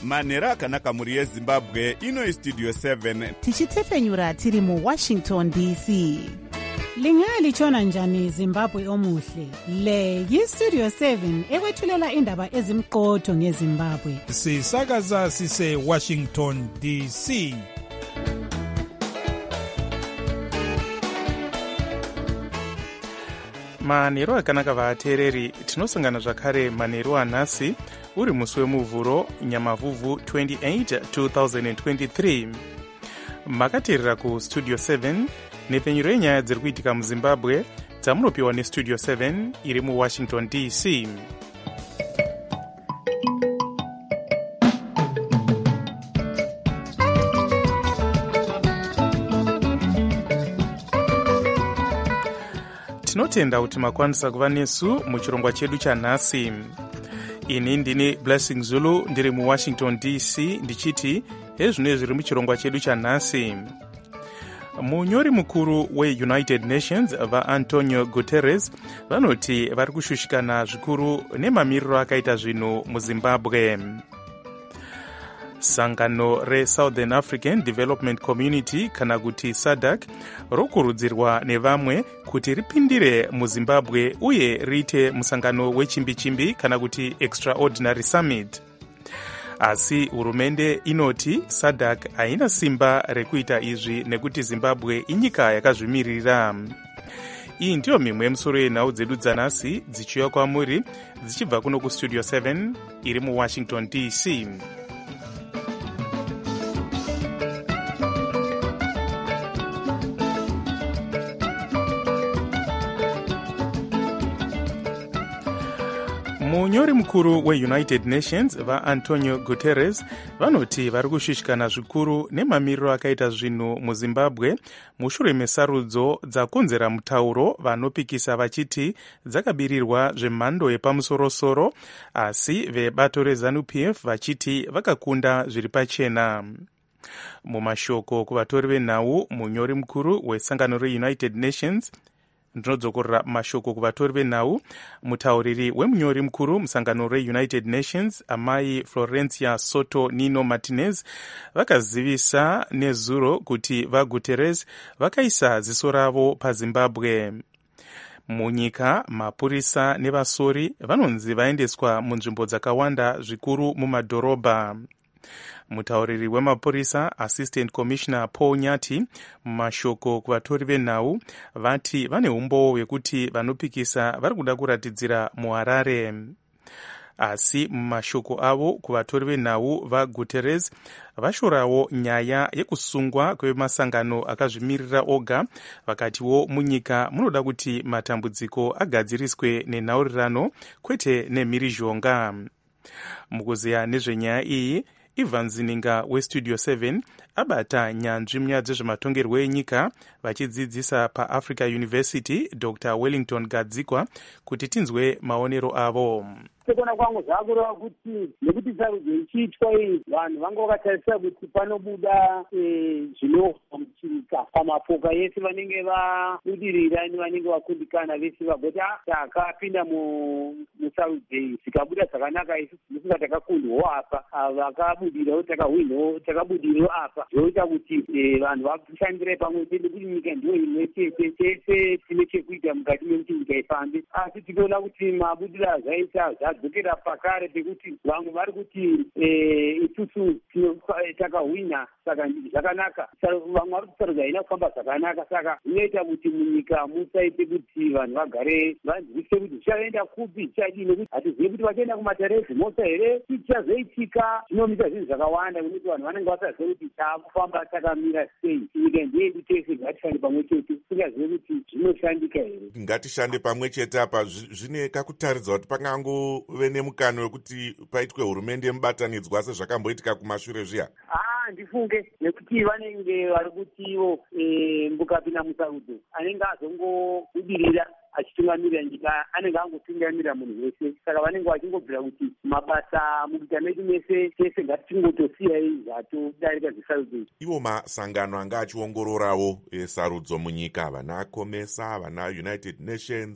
manhero akanaka mhuri yezimbabwe. Ino istudio 7 tichitefenyura tiri muwashington dc. Lingalitshona njani Zimbabwe omuhle? Le yistudio 7 ekwethulela indaba ezimqotho ngeZimbabwe. Sisakaza sise Washington DC. manheru akanaka vateereri, tinosangana zvakare manheru anhasi uri musi wemuvhuro nyamavhuvhu 28 2023. makateerera kustudio 7 nepfenyuro yenyaya dziri kuitika muzimbabwe dzamunopiwa nestudio 7 iri muwashington dc. tinotenda kuti makwanisa kuva nesu muchirongwa chedu chanhasi. ini ndini Blessing Zulu ndiri muwashington dc ndichiti hezvino zviri muchirongwa chedu chanhasi. munyori mukuru weunited nations vaantonio guterres vanoti vari kushushikana zvikuru nemamiriro akaita zvinhu muzimbabwe. sangano reSouthern African Development Community kana kuti SADC rokurudzirwa nevamwe kuti ripindire muzimbabwe uye riite musangano wechimbi-chimbi kana kuti Extraordinary Summit. asi hurumende inoti SADC haina simba rekuita izvi nekuti zimbabwe inyika yakazvimirira. iyi ndiyo mimwe yemusoro yenhau dzedu dzanhasi dzichiuya kwamuri dzichibva kuno kustudio 7 iri muwashington dc. munyori mukuru weunited nations vaantonio guterres vanoti vari kushushikana zvikuru nemamiriro akaita zvinhu muzimbabwe mushure mesarudzo dzakonzera mutauro vanopikisa vachiti dzakabirirwa zvemhando yepamusorosoro asi vebato reZANU-PF vachiti vakakunda zviri pachena. mumashoko kuvatori venhau munyori mukuru wesangano reunited nations ndinodzokorera mashoko kuvatori venhau. mutauriri wemunyori mukuru musangano reunited nations amai Florencia Soto Nino Martinez vakazivisa nezuro kuti vaguterres vakaisa ziso ravo pazimbabwe. munyika mapurisa nevasori vanonzi vaendeswa munzvimbo dzakawanda zvikuru mumadhorobha. mutauriri wemapurisa assistant commissioner Paul Nyati mumashoko kuvatori venhau vati vane umbowo hwekuti vanopikisa vari kuda kuratidzira muharare. asi mumashoko avo kuvatori venhau vaguterres vashorawo nyaya yekusungwa kwemasangano akazvimirira oga vakatiwo munyika munoda kuti matambudziko agadziriswe nenhaurirano kwete nemhirizhonga. mukuziya nezvenyaya iyi Ivan Zininga westudio 7 abata nyanzvi munyaya dzezvematongerwo enyika vachidzidzisa paAfrica University Dr. Wellington Gadzikwa kuti tinzwe maonero avo. sekona kwangu zvakureva kuti nekuti sarudzo ichiitwa iyi vanhu vanga vakatarisa kuti panobuda zvinova muchika pamapoka yese vanenge vabudirira nevanenge vakundikana vese vagoti takapinda musarudzo iyi zikabuda zvakanaka isu ndisinga takakundwawo apa vakabudirawo takabudirawo apa zvoita kuti vanhu vashandire pamwe chete nekuti nyika ndiyo imwe chete tese tine chekuita mukati mekuti nyika ifambe. asi tinoona kuti mabudiro azvaita dzokera pakare pekuti vamwe vari kuti isusu takahwina saka zvakanaka vamwe vari kusarudzo haina kufamba zvakanaka saka inoita kuti munyika musaite kuti vanhu vagare vanzwise kuti zvichaenda kupi zvichadii nekuti hatizivi kuti vachaenda kumaterezimosa here chichazoitika zvinomita zvinhu zvakawanda nekuti vanhu vanenge vasazive kuti taakufamba takamira sei. nyika ndeyedu tese ngatishande pamwe chete tisingazive kuti zvinoshandika here. ngatishande pamwe chete apa zvine kakutaridza kuti pangangove nemukano wekuti paitwe hurumende yemubatanidzwa sezvakamboitika kumashure zviya. ndifunge nekuti vanenge vari kuti ivo mbukapinda musarudzo anenge azongobudirira achitungamirira nyika anenge angotungamirira munhu wese saka vanenge vachingobvira kuti mabasa mukuita medu mese tese ngatichingotosiyai zvatodarika zvesarudzo izvi. ivo masangano anga achiongororawo sarudzo munyika vana COMESA vana United Nations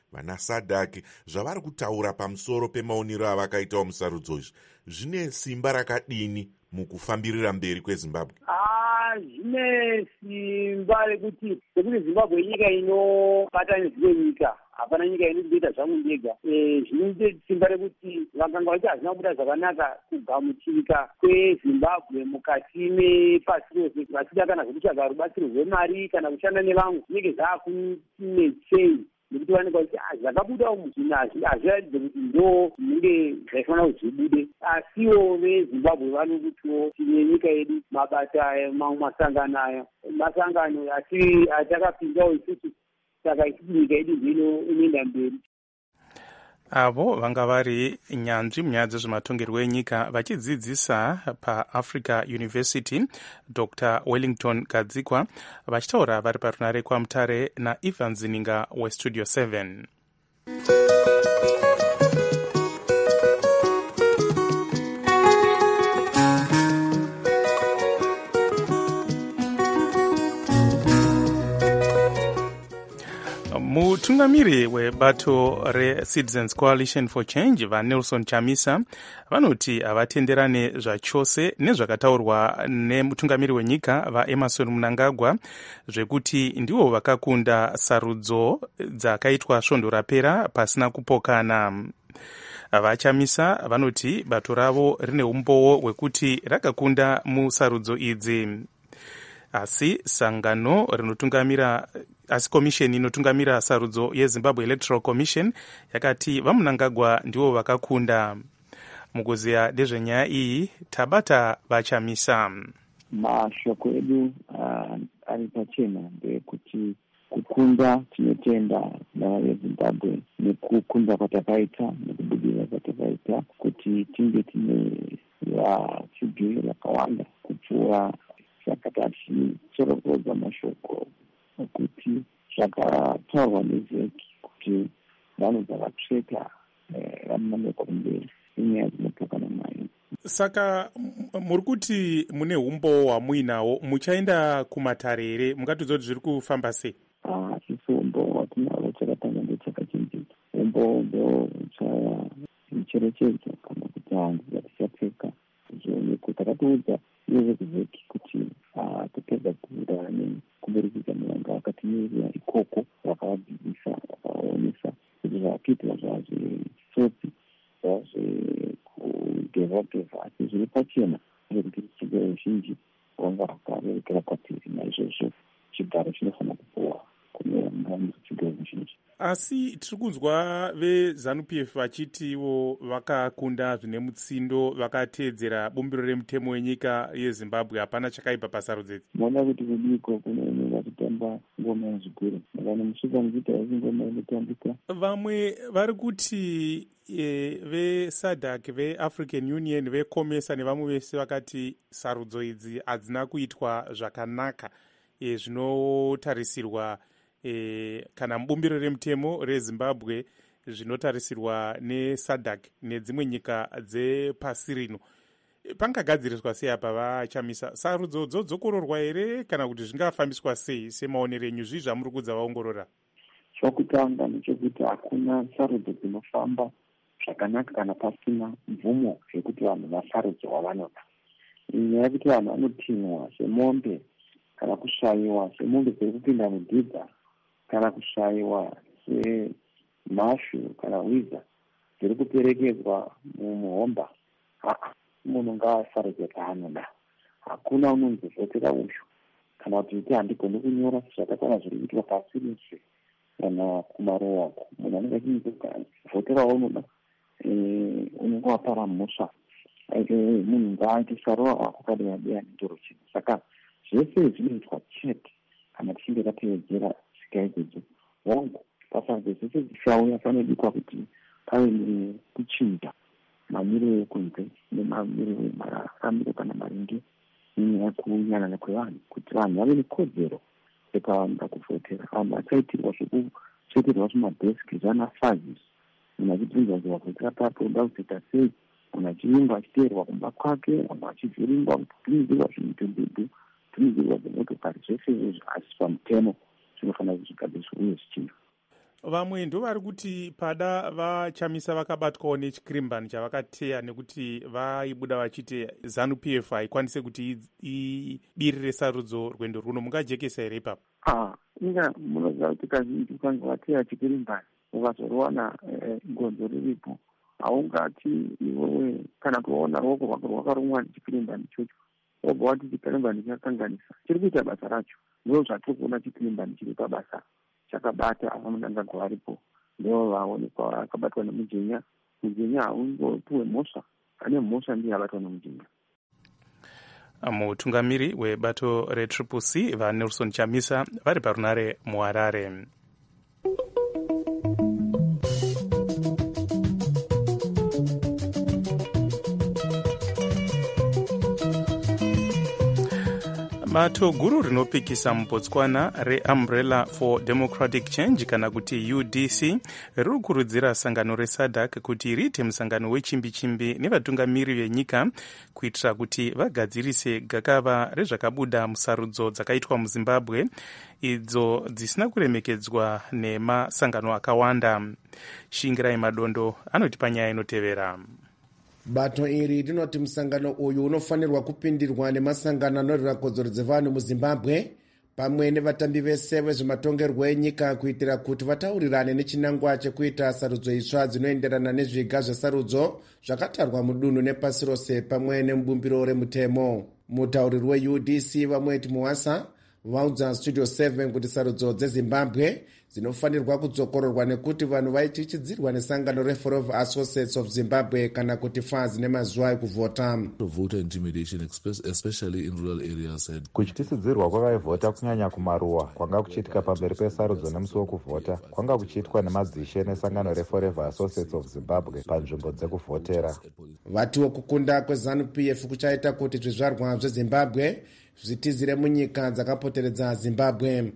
vana SADC zvavari kutaura pamusoro pemaonero avakaitawo musarudzo izvi zvine simba rakadini mukufambirira mberi kweZimbabwe? Zvine simba rekuti Zimbabwe nyika inobatanidzwe nyika, hapana nyika inoita zvangu ndega. Zvine simba rekuti vakanga vachi hazina kubuda zvakanaka kugamuchirika kweZimbabwe mukati mepasi rose, vachida kana kutsvaga rubatsiro rwemari kana kushanda nevamwe zvinenge zvaakunetsei, nekuti vanenge kuti zvakabuda umu zvinhu hazviratidze kuti ndo zvinenge zvaifanira kuti zvibude. Asiwo veZimbabwe vanokutiwo tine nyika yedu, mabasa mamwe masangano atakapindawo isusu, saka isusu nyika yedu zvino inoenda mberi. Avo vanga vari nyanzvi munyaya dzezvematongerwo enyika vachidzidzisa paAfrica University, Dr. Wellington Gadzikwa, vachitaura vari parunare kwaMutare naIvan Zininga weStudio 7. Mutungamiri webato reCitizens Coalition for Change vaNelson Chamisa vanoti havatenderane zvachose nezvakataurwa nemutungamiri wenyika vaEmerson Mnangagwa zvekuti ndivo vakakunda sarudzo dzakaitwa svondo rapera pasina kupokana. VaChamisa vanoti bato ravo rine umbowo hwekuti rakakunda musarudzo idzi, asi sangano rinotungamira komisheni inotungamira sarudzo yeZimbabwe Electoral Commission yakati vaMnangagwa ndivo vakakunda. Mukuziya nezvenyaya iyi tabata VaChamisa. Mashoko edu ari pachena ndekuti kukunda tinotenda veZimbabwe nekukunda kwatakaita nekubudirira kwatakaita kuti tinge tine vachigiri vakawanda kupfuura. Saka tichitsorodza mashoko kuti zvakataurwa neZeki kuti vanhu dzavatsveta vamunangagwa kumberi inyaya dzinotokana nayo. Saka muri kuti mune umbowo hwamuinawo, muchaenda kumatare here? Mungatiudza kuti zviri kufamba sei? Sisi umbowo hwatinavo chakatanga ndechakachinjika. Umbowo ndo chaicherechedzo kana kuti hanzi dzatichapfeka zvoneko. Takatiudza nevezeki kuti topedza kubuda kuburikidza mulanga wakatimirira ikoko, vakavadzidzisa vakavaonesa kuti zvakaitwa zvazvesotsi zvazvekudhevha asi zviri pachena zvekuti chigaro zhinji vanga vakarerekera kwatiri. Naizvozvo chigaro chinofanira kupuwa kune vanga chigaro zhinji. Asi tiri kunzwa veZANU-PF vachitiwo vakakunda zvine mutsindo, vakateedzera bumbiro remutemo wenyika yeZimbabwe, hapana chakaipa pasarudzo idzi. Moona kuti kudiko kune vachitamba ngoma yezvigure, kana musvika muchita isi ngoma inotambika. Vamwe vari kuti veSADC, veAfrican Union, veCOMESA nevamwe vese vakati sarudzo idzi hadzina kuitwa zvakanaka zvinotarisirwa kana mubumbiro remutemo reZimbabwe zvinotarisirwa neSADC nedzimwe nyika dzepasi rino. Pangagadziriswa sei apa VaChamisa? Sarudzo dzokororwa here kana kuti zvingafambiswa sei semaonero enyu? Zvii zvamuri kudza vaongorora? Chokutanga ndechekuti hakuna sarudzo dzinofamba zvakanaka kana pasina mvumo zvekuti vanhu vasarudzwa vanoda. Inyaya yekuti vanhu vanotinhwa semombe kana kushayiwa semombe dziri kupinda mudhidha kana kushayiwa semhashu kana hwiza dziri kuperekedzwa mumuhomba. Munhu ngaasarudze paanoda. Hakuna unonzi vhotera uyu kana kuti iti handigoni kunyora zvakakwana zviri kuitwa pasi rese kana kumarowa. Munhu anenge achinzika vhotera waunoda unenge wapara mhosva. Munhu ngaaite saruwa wako kadera dera netoro chino. Saka zvese zvinoitwa chete kana tichinge tateedzera tsika idzodzo. Hongu pasarudzo dzese dzichauya panodikwa kuti pave nekuchinja mamiriro ekunze nemamiriro mararamiro kana maringe nenyaya kuyanana kwevanhu, kuti vanhu vave nekodzero yekavanoda kuvhotera. Vanhu vachaitirwa zvekutsveterwa zvimabhesiki zvanafazis, munhu achibvunzwa kuti wavhotera papo unoda kuzoita sei, munhu achiyingwa achiteerwa kumba kwake, vanhu vachivhiringwa kutumidzirwa zvimutendedhu, kutumidzirwa dzimotokari. Zvese izvozvo asi pamutemo zvinofanira kuti zvigadzirwe uye zvichina. vamwe ndo vari kuti pada vachamisa vakabatwawo nechikirimbani chavakateya nekuti vaibuda vachiti ZANU-PF haikwanise kuti ibirire sarudzo rwendo runo. Mungajekesa here ipapo? inga munoziva kuti kazhinji ukange wateya chikirimbani ukazoruwana gonzo riripo, haungati iwewe kana kuona ruoko rwako rwakarumwa nechikirimbani ichocho wobva wati chikirimbani chakakanganisa chiri kuita basa racho. Ndo zvatiri kuona chikirimbani chiri pabasa chakabata ava Mnangagwa varipo, ndo vaonekwa vakabatwa nemujenya. Mujenya haungopiwe mhosva, ane mhosva ndiye abatwa nemujenya. Mutungamiri webato reTriple-C vaNelson Chamisa vari parunare muHarare. Bato guru rinopikisa muBotswana reUmbrella for Democratic Change kana kuti UDC riri kukurudzira sangano reSADC kuti riite musangano wechimbi-chimbi nevatungamiri venyika kuitira kuti vagadzirise gakava rezvakabuda musarudzo dzakaitwa muZimbabwe idzo dzisina kuremekedzwa nemasangano akawanda. Shingirai Madondo anoti panyaya inotevera. Bato iri rinoti musangano uyu unofanirwa kupindirwa nemasangano anorwira kodzero dzevanhu muZimbabwe pamwe nevatambi vese vezvematongerwo enyika kuitira kuti vataurirane nechinangwa chekuita sarudzo itsva dzinoenderana nezviga zvesarudzo zvakatarwa mudunhu nepasi rose pamwe nemubumbiro remutemo. Mutauriri weUDC Vamweti Muwasa vaudza Studio 7 kuti sarudzo dzeZimbabwe dzinofanirwa kudzokororwa nekuti vanhu vaichichidzirwa nesangano reForever Associates of Zimbabwe kana kuti FAZ nemazuva ekuvhota. Kuchitisidzirwa kwavaivhota kunyanya kumaruwa kwanga kuchiitika pamberi pesarudzo nemusi wokuvhota kwanga kuchiitwa nemadzishe nesangano reForever Associates of Zimbabwe panzvimbo dzekuvhotera. Vatiwo kukunda kweZANU-PF kuchaita kuti zvizvarwa zveZimbabwe zvitizire munyika dzakapoteredza Zimbabwe.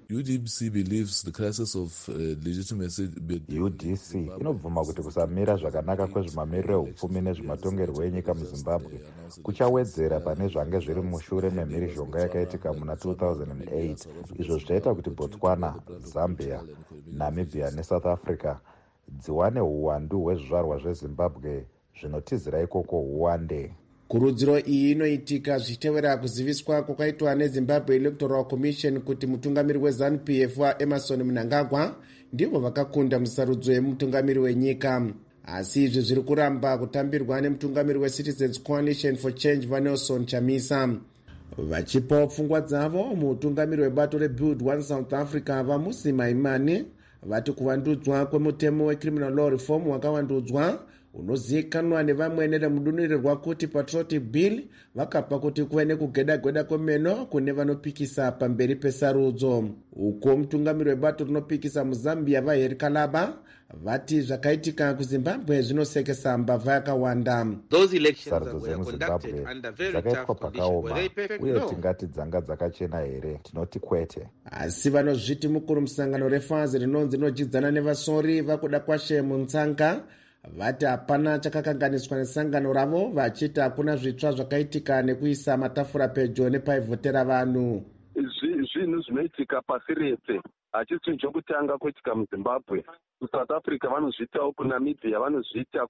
UDC inobvuma kuti kusamira zvakanaka kwezvimamiriro ehupfumi nezvematongerwo enyika muZimbabwe kuchawedzera pane zvange zviri mushure memhirizhonga yakaitika muna 2008 izvo zvichaita kuti Botswana, Zambia, Namibia neSouth Africa dziwane uwandu hwezvizvarwa zveZimbabwe zvinotizira ikoko huwande. Kurudziro iyi inoitika zvichitevera kuziviswa kwakaitwa neZimbabwe Electoral Commission kuti mutungamiri weZANU-PF Emmerson Mnangagwa ndivo vakakunda musarudzo yemutungamiri wenyika. Asi izvi zviri kuramba kutambirwa nemutungamiri weCitizens Coalition for Change vaNelson Chamisa. Vachipawo pfungwa dzavo mutungamiri webato reBuild One South Africa vaMusi Maimane vati kuvandudzwa kwemutemo weCriminal Law Reform wakavandudzwa unozivikanwa nevamwe neremudunhurirwa kuti Patriotic Bill vakapa kuti kuve nekugeda-gweda kwemeno kune vanopikisa pamberi pesarudzo. Uko mutungamiri webato rinopikisa muZambia vaHeri Kalaba vati zvakaitika kuZimbabwe zvinosekesa mbavha yakawanda. Sarudzo dzemuZimbabwe dzakaitwa pakaoma uye tingati dzanga dzakachena here? Tinoti kwete. Asi vanozviti mukuru musangano reFAZ rinonzi rinojidzana nevasori vakuda kwashe muntsanga vati hapana chakakanganiswa nesangano ravo vachiti hakuna zvitsva zvakaitika nekuisa matafura pedyo nepaivhotera vanhu. Zvinhu zvinoitika pasi rese hachisi chokutanga kuitika muZimbabwe. kuSouth Africa vanozviitawo, kuNamibia vanozviita,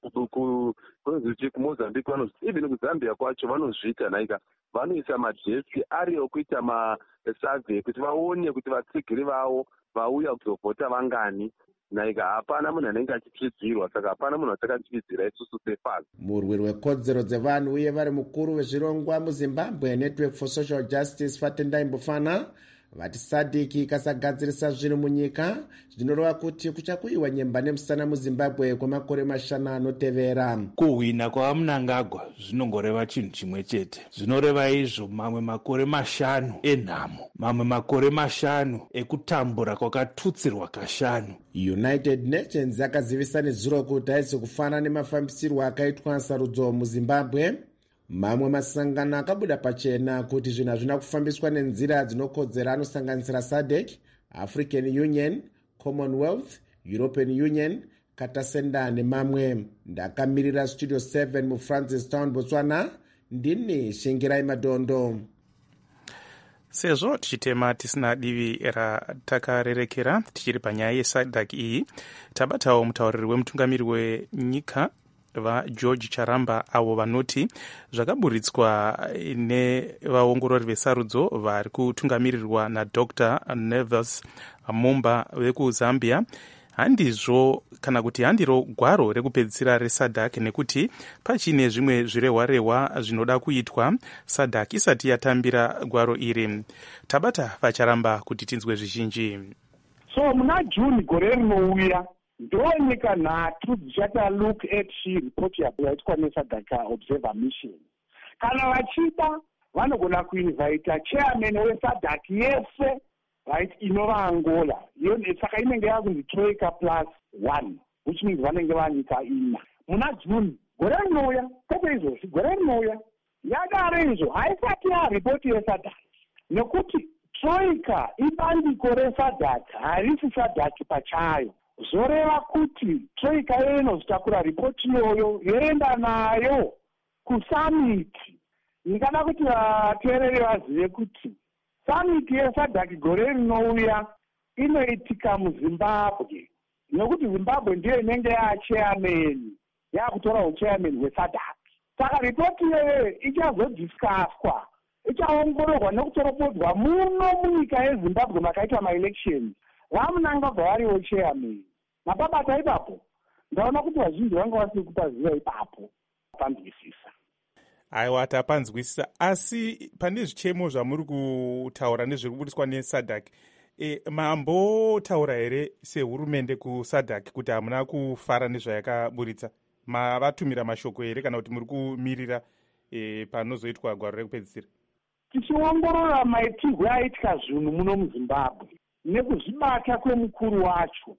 kuMozambique vanozviita, even kuZambia kwacho vanozviita. Naika vanoisa majeski ari okuita masurvey kuti vaone kuti vatsigiri vavo vauya kuzovhota vangani. Naika hapana munhu anenge achityidzirwa, saka hapana munhu atakatyidzira isusu seFAZ. Murwiri wekodzero dzevanhu uye vari mukuru wezvirongwa muZimbabwe Network for Social Justice Fatendai Mbofana vati SADC ikasagadzirisa zvinhu munyika zvinoreva kuti kuchakuyiwa nyemba nemusana muZimbabwe kwemakore 5 anotevera. Kuhwina kwaMnangagwa zvinongoreva chinhu chimwe chete. Zvinoreva izvo mamwe makore 5 enhamo, mamwe makore 5 ekutambura kwakatutsirwa kashanu. United Nations yakazivisa nezuro kuti haisi kufana nemafambisirwo akaitwa sarudzo muZimbabwe. Mamwe masangano akabuda pachena kuti zvinhu hazvina kufambiswa nenzira dzinokodzera anosanganisira SADC, African Union, Commonwealth, European Union, Katasenda nemamwe. Ndakamirira Studio 7 muFrancistown, Botswana, ndini Shingirai Madondo. sezvo tichitema tisina divi ratakarerekera tichiri panyaya yesadc iyi, tabatawo mutauriri wemutungamiri wenyika vageorge charamba avo vanoti zvakaburitswa nevaongorori vesarudzo vari kutungamirirwa nadr Nervous Mumba vekuzambia handizvo kana kuti handiro gwaro rekupedzisira resadc, nekuti pachine zvimwe zvirehwarehwa zvinoda kuitwa sadc isati yatambira gwaro iri. Tabata vacharamba kuti tinzwe zvizhinji. So muna June gore rinouya ndo nyika nhatu dzichata look at report yaitwa nesadc observer mission. Kana vachida vanogona kuinvita chairman wesadc yese right inova Angola. Saka inenge yakunzi Troika +1, which means vanenge vanyika ina. Muna June gore rinouya kwete izvozvi, gore rinouya yadare izvo haisati yaripoti yesadc, nekuti Troika ibandiko resadc, harisi sadc pachayo. Zoreva kuti Troika yeye inozotakura ripoti iyoyo yoenda nayo kusamiti. Ndingada kuti vateereri vazive kuti samiti yesadc gore rinouya inoitika muZimbabwe, nekuti Zimbabwe ndiyo inenge yachairman, yakutora uchairman hwesadc. Saka ripoti iyoyo ichazodiscusswa, ichaongororwa nekutoropodwa muno munyika yeZimbabwe makaitwa maelections. Vamunangagwa variwo chairman. Mapabata ipapo ndaona kuti vazhinji vanga vasiri kupaziva ipapo panzwisisa. Aiwa, tapanzwisisa, asi pane zvichemo zvamuri kutaura nezviri kubudiswa nesadc, mambotaura here sehurumende kusadc kuti hamuna kufara nezvayakaburitsa? Mavatumira mashoko here kana kuti muri kumirira panozoitwa gwaro rekupedzisira? Tichiongorora maitirwo aitika zvinhu muno muZimbabwe nekuzvibata kwemukuru wacho,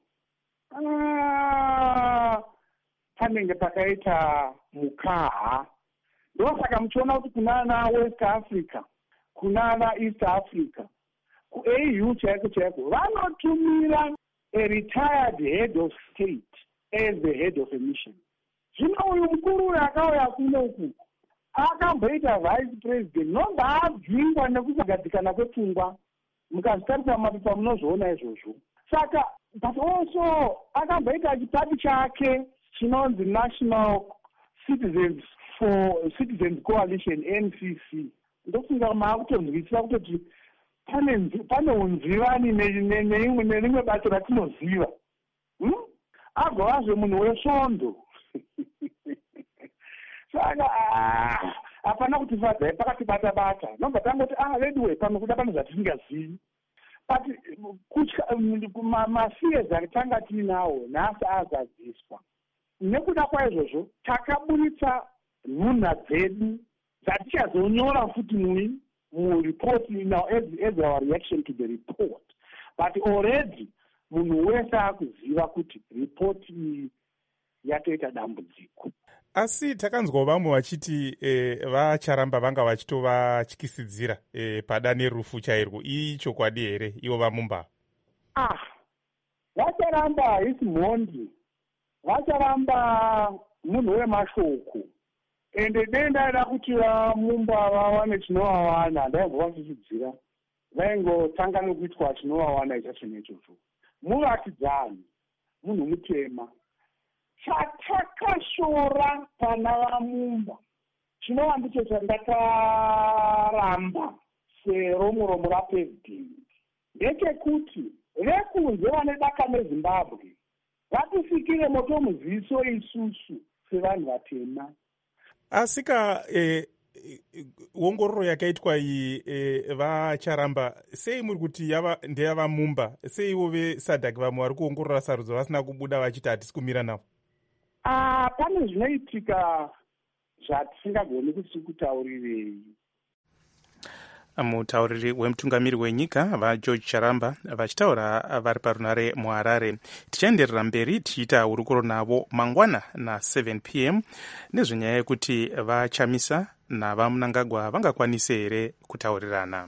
panenge pakaita mukaha. Ndosaka muchiona kuti kunana West Africa, kunana East Africa, kuAU chaiko chaiko vanotumira a retired head of state as the head of a mission. Zvino uyu mukuru uyu akauya kunoku akamboita vice president, nonga abvingwa nekusagadzikana kwepfungwa. Mukazvitarisa mapepa munozviona izvozvo. Saka but also akamboita chipati chake chinonzi National Citizens Coalition, NCC. Ndofunga maakutonzwisisa kutoti pane unzivani nerimwe bato ratinoziva. Agovazve munhu wesvondo. Saka hapana kutifadzai pakatibata-bata. Nobva tangoti redway pamwe kuda pane zvatisingazivi. But masiyez atanga tiinawo nhasi azadziswa. Nekuda kwaizvozvo takaburitsa nhunha dzedu dzatichazonyora futi mureport now as our reaction to the report. But already munhu wese akuziva kuti report iyi yatoita dambudziko. Asi takanzwa vamwe vachiti vacharamba vanga vachitovatyisidzira padane rufu chairwo. Ichokwadi here ivo vaMumba? Vacharamba isi mhondi, vacharamba munhu wemashoko. Ende ndaida kuti vaMumba vawane chinovawana, ndaivovasichidzira vaingotanga nokuitwa chinovawana ichacho nechocho. Muvatidzani, munhu mutema. Chatakashora pana vaMumba chinova ndicho chandakaramba seromuromo rapresident ndechekuti vekunze vane daka neZimbabwe vatisikire moto muziso isusu sevanhu vatema. Asika ongororo yakaitwa iyi vacharamba, sei muri kuti ndeyavaMumba? Seivo vesadc vamwe vari kuongorora sarudzo vasina kubuda vachiti hatisi kumira navo? Pane zvinoitika zvatisingagoni kuti kutaurirei. Mutauriri wemutungamiri wenyika vageorge charamba vachitaura vari parunare muHarare. Tichaenderera mberi tichiita hurukuro navo mangwana na7 p.m. nezvenyaya yekuti vachamisa navaMnangagwa vangakwanise here kutaurirana.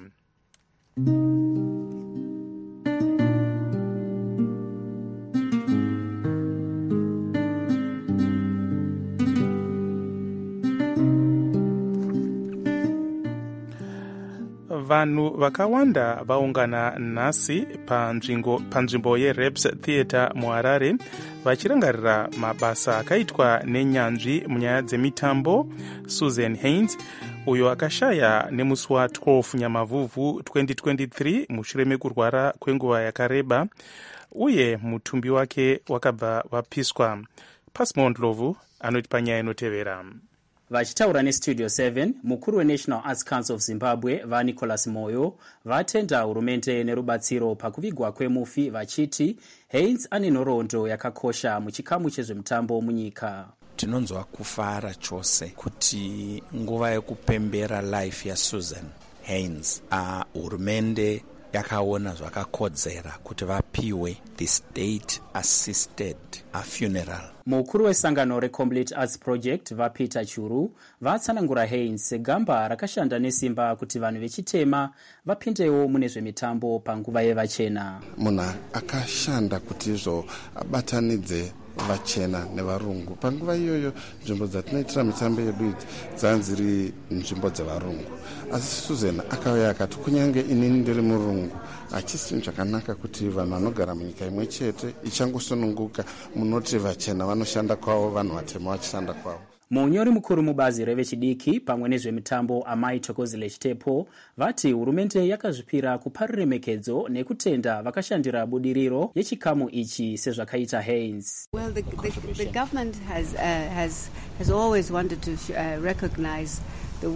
vanhu vakawanda vaungana nhasi panzvimbo yeReps Theatre muHarare vachirangarira mabasa akaitwa nenyanzvi munyaya dzemitambo Susan Haynes, uyo akashaya nemusi wa12 Nyamavhuvhu 2023 mushure mekurwara kwenguva yakareba, uye mutumbi wake wakabva wapiswa. Pasmond Lovu anotipa nyaya inotevera. Vachitaura neStudio 7, mukuru weNational Arts Council of Zimbabwe vaNicholas Moyo vatenda hurumende nerubatsiro pakuvigwa kwemufi vachiti Haynes ane nhoroondo yakakosha muchikamu chezvemutambo munyika. Tinonzwa kufara chose kuti nguva yekupembera life yaSusan Haynes hurumende yakaona zvakakodzera kuti vapiwe the state assisted funeral. Mukuru wesangano reComplete Arts Project vaPeter Churu vatsanangura Haynes segamba rakashanda nesimba kuti vanhu vechitema vapindewo mune zvemitambo panguva yevachena. Munhu akashanda kuti izvo abatanidze vachena nevarungu. Panguva iyoyo nzvimbo dzatinoitira mitambo yedu dzanziri nzvimbo dzevarungu, asi Susan akauya akati kunyange inini ndiri murungu hachisi zvakanaka kuti vanhu vanogara munyika imwe chete ichangosununguka munoti vachena vanoshanda kwavo, vanhu vatema vachishanda kwavo. Munyori mukuru mubazi revechidiki pamwe nezvemitambo Amai Thokozile Chitepo vati hurumende yakazvipira kupa ruremekedzo nekutenda vakashandira budiriro yechikamu ichi sezvakaita Haynes. Well, the government has always wanted to recognize the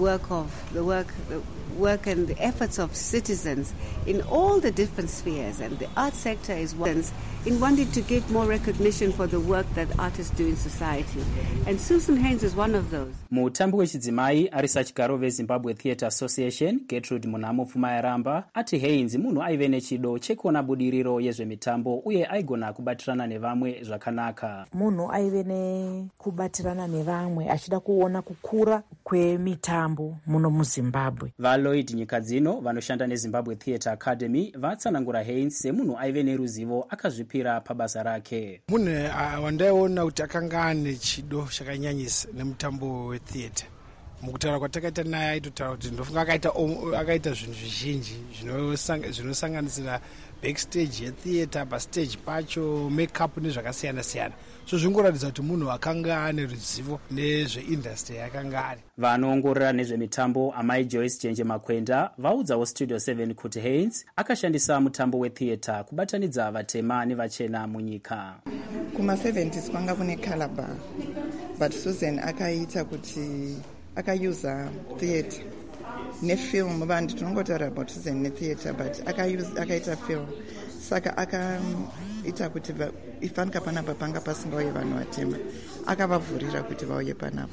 work and the efforts of citizens in all the different spheres, and the art sector is one in wanting to give more recognition for the work that artists do in society, and Susan Haynes is one of those. Mutambi wechidzimai arisa chigaro veZimbabwe Theatre Association Gertrude Munamo Pfuma Yaramba ati Haynes munhu aive nechido chekuona budiriro yezvemitambo uye aigona kubatirana nevamwe zvakanaka. Munhu aive nekubatirana nevamwe achida kuona kukura kwemitambo muno muZimbabwe. VaLloyd Nyikadzino vanoshanda neZimbabwe Theatre Academy vatsanangura Haynes semunhu aive neruzivo akazvipira pabasa rake. Munhu wandaiona kuti akanga ane chido chakanyanyisa nemutambo wetheatre. Mukutaura kwatakaita naye aitotaura kuti ndofunga akaita zvinhu zvizhinji zvinosanganisira backstage yetheatre, pastage pacho, makeup nezvakasiyana siyana. So zvingoratidza kuti munhu akanga ane ruzivo nezveindustry yakanga ari. Vanoongorora nezvemitambo Amai Joyce Chenje Makwenda vaudzawo Studio 7 kuti Haynes akashandisa mutambo wetheatre kubatanidza vatema nevachena munyika. Kuma-70s kwanga kune Calabar, but Susan akaita kuti akauza theatre nefilm. Vanhu tinongotaura about Susan netheatre, but akaita film, saka akaita kuti ifanika panapa panga pasingauye vanhu vatema, akavavhurira kuti vauye panapa,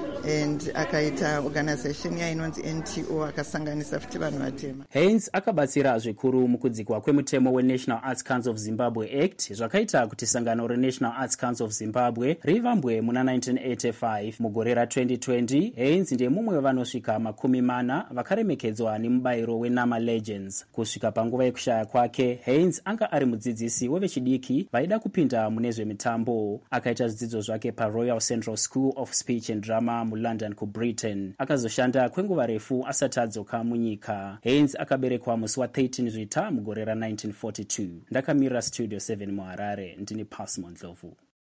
and akaita organization yainonzi NTO akasanganisa futi vanhu vatema. Haynes akabatsira zvikuru mukudzikwa kwemutemo weNational Arts Council of Zimbabwe Act zvakaita kuti sangano reNational Arts Council of Zimbabwe rivambwe muna 1985. Mugore ra2020 Haynes ndiye mumwe wevanosvika 40 vakaremekedzwa nemubayiro weNama Legends. Kusvika panguva yekushaya kwake Haynes anga ari mudzidzisi wevechidiki vaida kupinda mune zvemitambo. Akaita zvidzidzo zvake paRoyal Central School of Speech and Drama muLondon kuBritain. Akazoshanda kwenguva refu asati adzoka munyika. Haynes akaberekwa musi wa13 Zvita mugore ra1942. Ndakamirira Studio 7 muHarare, ndini Pasmond Lovu.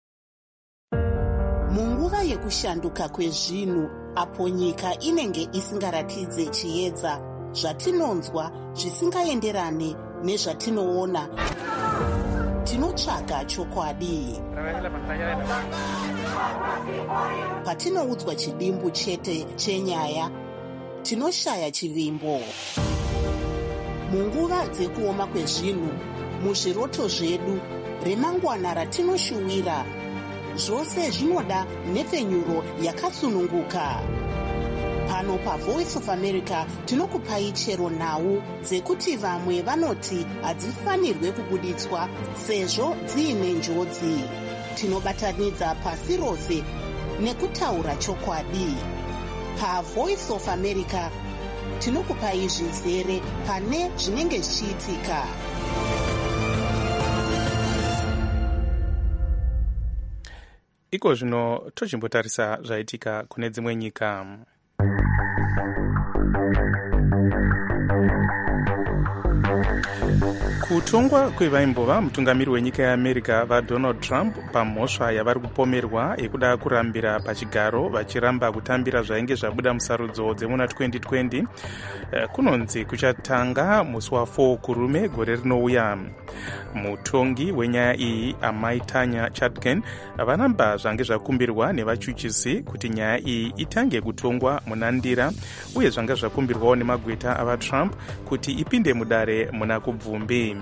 Munguva yekushanduka kwezvinhu apo nyika inenge isingaratidze chiedza, zvatinonzwa zvisingaenderane nezvatinoona, tinotsvaga chokwadi. Patinoudzwa chidimbu chete chenyaya, tinoshaya chivimbo. Munguva dzekuoma kwezvinhu, muzviroto zvedu, remangwana ratinoshuwira, zvose zvinoda nhepfenyuro yakasununguka. Pano paVoice of America tinokupai chero nhau dzekuti vamwe vanoti hadzifanirwe kubuditswa sezvo dziine njodzi. Tinobatanidza pasi rose nekutaura chokwadi. PaVoice of America tinokupai zvizere pane zvinenge zvichiitika. Iko zvino tochimbotarisa zvaitika kune dzimwe nyika. kutongwa kwevaimbova mutungamiri wenyika yeamerica vadonald trump pamhosva yavari kupomerwa yekuda kurambira pachigaro vachiramba kutambira zvainge zvabuda musarudzo dzemuna 2020 kunonzi kuchatanga musi wa4 kurume gore rinouya. Mutongi wenyaya iyi Amai Tanya Chutkan vanamba zvange zvakumbirwa nevachuchisi kuti nyaya iyi itange kutongwa munandira, uye zvanga zvakumbirwawo nemagweta avatrump kuti ipinde mudare muna kubvumbi.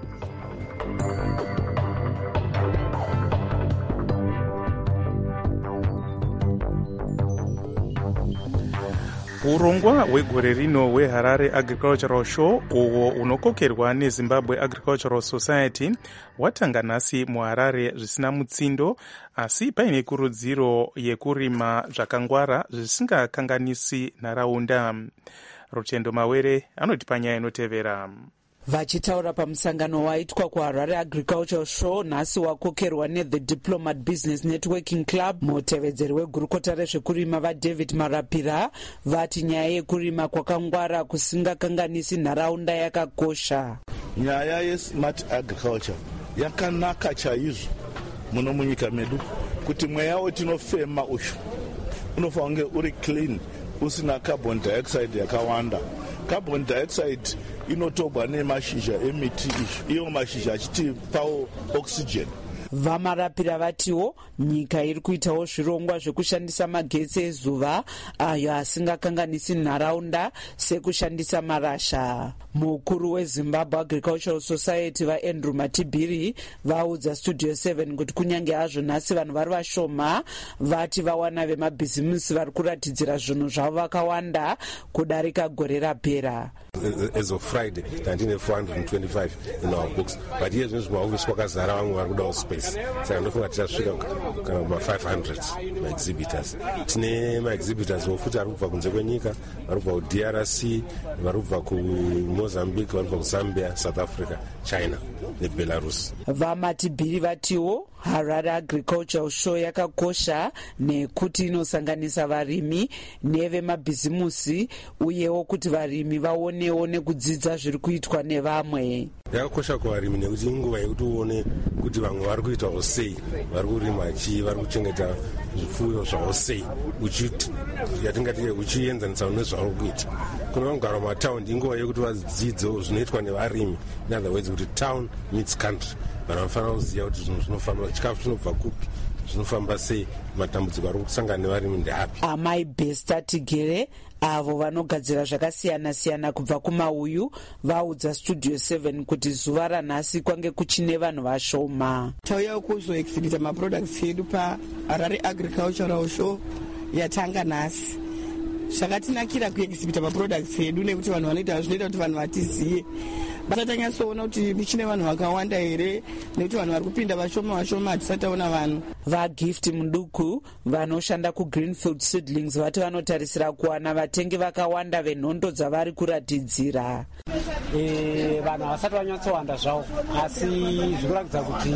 Urongwa hwegore rino hweHarare Agricultural Show, uwo unokokerwa neZimbabwe Agricultural Society, watanga nhasi muHarare zvisina mutsindo, asi paine kurudziro yekurima zvakangwara zvisingakanganisi nharaunda. Rutendo Mawere anoti panyaya inotevera. Vachitaura pamusangano waitwa kuHarare Agricultural Show nhasi wakokerwa neThe Diplomat Business Networking Club, mutevedzeri wegurukota rezvekurima vaDavid Marapira vati nyaya yekurima kwakangwara kusingakanganisi nharaunda yakakosha. Nyaya yesmart agriculture yakanaka chaizvo muno munyika medu, kuti mweya wetinofema uyu unofanira kunge uri clean, usina carbon dioxide yakawanda. Carbon dioxide inotorwa nemashizha emiti izvo, iwo mashizha achitipawo oxygen. Vamarapira vatiwo nyika iri kuitawo zvirongwa zvekushandisa magetsi ezuva ayo asingakanganisi nharaunda sekushandisa marasha. Mukuru weZimbabwe Agricultural Society vaAndrew Matibiri vaudza Studio 7 kuti kunyange hazvo nhasi vanhu vari vashoma, vati vawana vemabhizimusi vari kuratidzira zvinhu zvavo vakawanda kudarika gore rapera. As of Friday, 425 in our books. But here, this is my office workers around our space. So I'm looking at just about 500 exhibitors. My exhibitors will put up Kunzenika, DRC, Mozambique, Zambia, South Africa, China, Belarus. Vamatibiri vatiwo Harare Agricultural Show yakakosha nekuti inosanganisa varimi nevemabhizimusi, uyewo kuti varimi vaonewo nekudzidza zviri kuitwa nevamwe. Yakakosha kuvarimi nekuti inguva yekuti uone kuti vamwe vari kuitawo sei, vari kurima chii, vari kuchengeta zvipfuyo zvavo sei, yatingati uchienzanisa nezvavari kuita. Kuna vanogara mumataundi inguva yekuti vadzidzewo zvinoitwa nevarimi, in other words kuti town meets country. Vanhu vanofanira kuziva kuti zvinhu zvinofamba, chikafu chinobva kupi, zvinofamba sei, matambudziko ari kusangana nevarimi ndeapi. Amai Besta Tigere avo vanogadzira zvakasiyana-siyana kubva kumauyu vaudza Studio 7 kuti zuva ranhasi kwange kuchine vanhu vashoma. Tauya kuzoexhibita maproducts edu paHarare Agricultural Show yatanga nhasi. Zvakatinakira kuexhibita maproducts edu nekuti vanhu vanoita zvinoita kuti vanhu vatiziye. Basa tanyatsoona kuti michine vanhu vakawanda here, nekuti vanhu vari kupinda vashoma hatisataona vanhu. VaGift Muduku vanoshanda kuGreenfield Seedlings vati vanotarisira kuwana vatengi vakawanda venhondo dzavari kuratidzira. Vanhu havasati vanyatsowanda zvavo, asi zvikuratidza kuti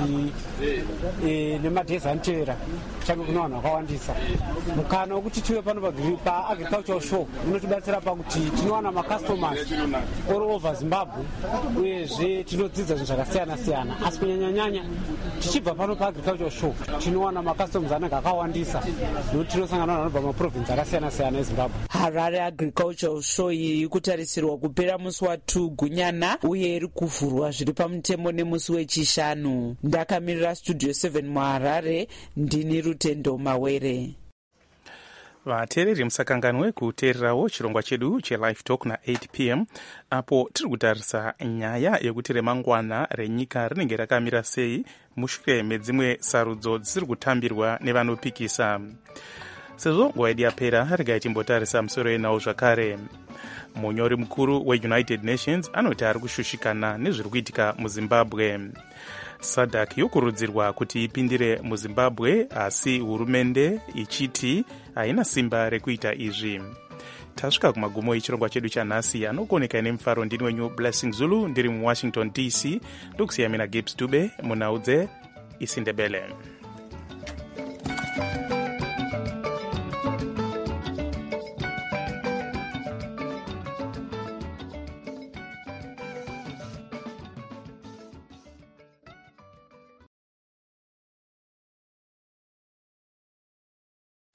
nemadhezi anotevera change kuna vanhu vakawandisa. Mukana wekuti tive pano paAgricultural Show unotibatsira pakuti tinowana macustomers all over Zimbabwe, uyezve tinodzidza zvinhu zvakasiyana-siyana. Asi kunyanya-nyanya tichibva pano paAgricultural Show tinowana macustomers anenge akawandisa, nokuti tinosangana vanobva maprovinsi akasiyana-siyana eZimbabwe. Harare Agricultural Show iri kutarisirwa kupera musi wa2 Gunyana, uye iri kuvhurwa zviri pamutemo nemusi wechishanu. Ndakamirira Studio 7 muHarare, ndini Rutendo Mawere. Vateereri musakanganwe kuteererawo chirongwa chedu cheLive Talk na8 p.m. apo tiri kutarisa nyaya yekuti remangwana renyika rinenge rakamira sei mushure medzimwe sarudzo dzisiri kutambirwa nevanopikisa. Sezvo nguva yedu yapera, regai timbotarisa musoro yenawo zvakare. Munyori mukuru weUnited Nations anoti ari kushushikana nezviri kuitika muZimbabwe. SADC yokurudzirwa kuti ipindire muZimbabwe, asi hurumende ichiti haina simba rekuita izvi. Tasvika kumagumo echirongwa chedu chanhasi, anokoneka nemufaro. Ndini wenyu Blessing Zulu, ndiri muWashington DC, ndokusiya mina Gibbs Dube munaudze isindebele.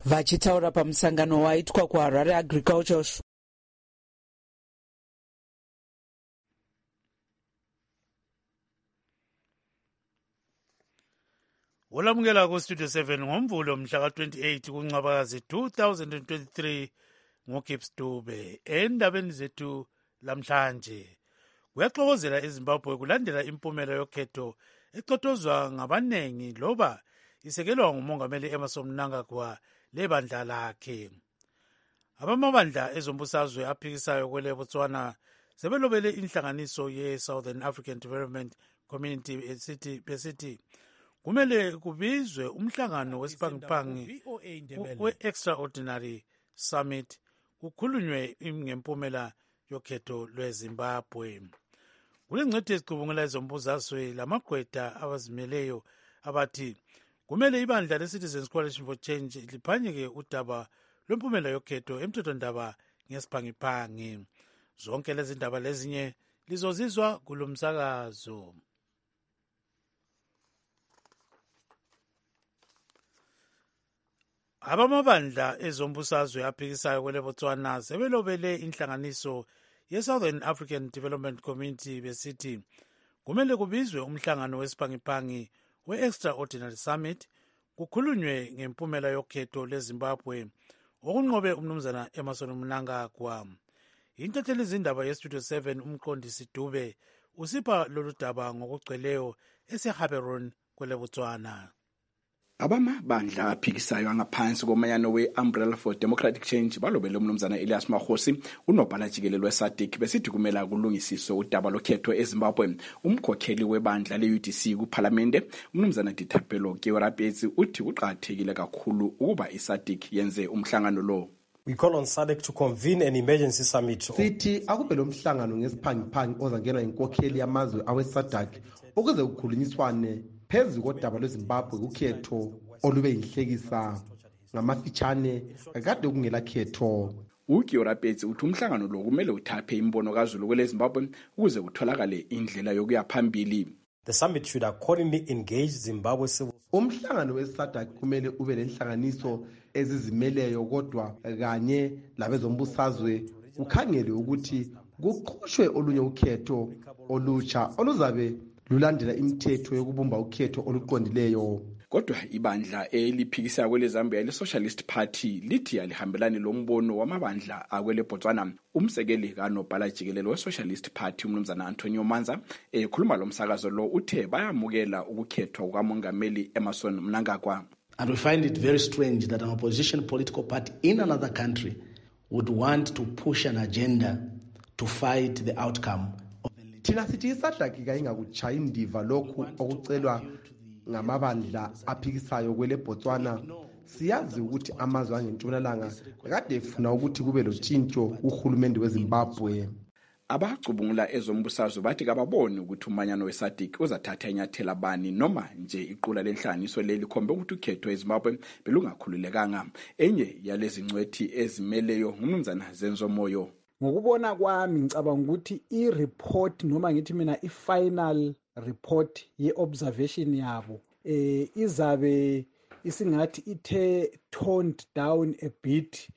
vachitaura pamusangano waitwa kuharare agriculture. olamukela kustudio 7 ngomvulo mhla ka-28 kuncwabakazi 2023 ngogibbs dube. Endabeni zethu lamhlanje, kuyaxokozela eZimbabwe kulandela impumela yokhetho ecotozwa ngabanengi loba isekelwa ngumongameli Emmerson Mnangagwa lebandla lakhe. Abamabandla ezombusazwe aphikisayo kwele Botswana sebelobele inhlanganiso ye-Southern African Development Community besithi kumele kubizwe umhlangano wesiphangipangi we-Extraordinary Summit kukhulunywe ngempumela yokhetho lweZimbabwe. Kulengcwethi ezicubungela ezombusazwe lamagqwetha abazimeleyo abathi kumele ibandla le-Citizens Coalition for Change liphanyeke udaba lwempumela yokhetho emthethwandaba ngesiphangipangi. Zonke lezi ndaba lezinye lizozizwa kulo msakazo. Abamabandla ezombusazwe aphikisayo kwele Botswana sebelobele inhlanganiso ye-Southern African Development Community besithi kumele kubizwe umhlangano wesiphangipangi we-Extraordinary Summit kukhulunywe ngempumela yokhetho leZimbabwe okunqobe umnumzana Emmerson Mnangagwa. Intatheli izindaba yestudio 7 umqondisi Dube usipha lolu daba ngokugcweleyo eseHaberon kwele Botswana. Abamabandla aphikisayo angaphansi komanyano we-Umbrella for Democratic Change balobele umnumzana Elias Makhosi unobhala jikelele we-SADC besithi kumele kulungisiswe udaba lokhetho eZimbabwe. Umkhokheli webandla le-UDC kuphalamende umnumzana Dithapelo Keorapetsi uthi kuqakathekile kakhulu ukuba i-SADC yenze umhlangano lo. We call on SADC to convene an emergency summit. Sithi akube lo mhlangano ngesiphangipangi ozangenwa inkokheli yamazwe awe-SADC ukuze kukhulunyiswane phezu kodaba lweZimbabwe ukhetho olube yihlekisa ngamafitshane kade kungela khetho. uGeorapetsi uthi umhlangano lo kumele uthaphe imbono kaZulu kwele Zimbabwe ukuze kutholakale indlela yokuya phambili. The summit should accordingly engage Zimbabwe civil. Umhlangano we-SADC kumele ube nenhlanganiso ezizimeleyo kodwa kanye labezombusazwe kukhangele ukuthi kuqhushwe olunye ukhetho olutsha oluzabe lulandela imithetho yokubumba ukhetho oluqondileyo. Kodwa ibandla eliphikisa kwele Zambia le-Socialist Party lithi alihambelani lombono wamabandla akwele Botswana. Umsekeli kanobhala jikelele we-Socialist Party umnumzana Antonio Manza ekhuluma lo msakazo lo uthe bayamukela ukukhethwa kukamongameli Emmerson Mnangagwa. And we find it very strange that an opposition political party in another country would want to push an agenda to fight the outcome. Thina sithi isadlakika ingakuchaya indiva lokhu okucelwa ngamabandla aphikisayo kwele Botswana. Siyazi ukuthi amazwe angentshonalanga kade efuna ukuthi kube lotshintsho kuhulumende weZimbabwe. Abacubungula ezombusazwe bathi kababoni ukuthi umanyano we-SADC uzathatha inyathela bani noma nje iqula lenhlanganiso leli khombe ukuthi ukhetho eZimbabwe belungakhululekanga. Enye yalezi ngcwethi ezimeleyo ngumnumzana Zenzo Moyo. Ngokubona kwami ngicabanga ukuthi i-report noma ngithi mina i-final report ye-observation yabo izabe isingathi ithe toned down a bit,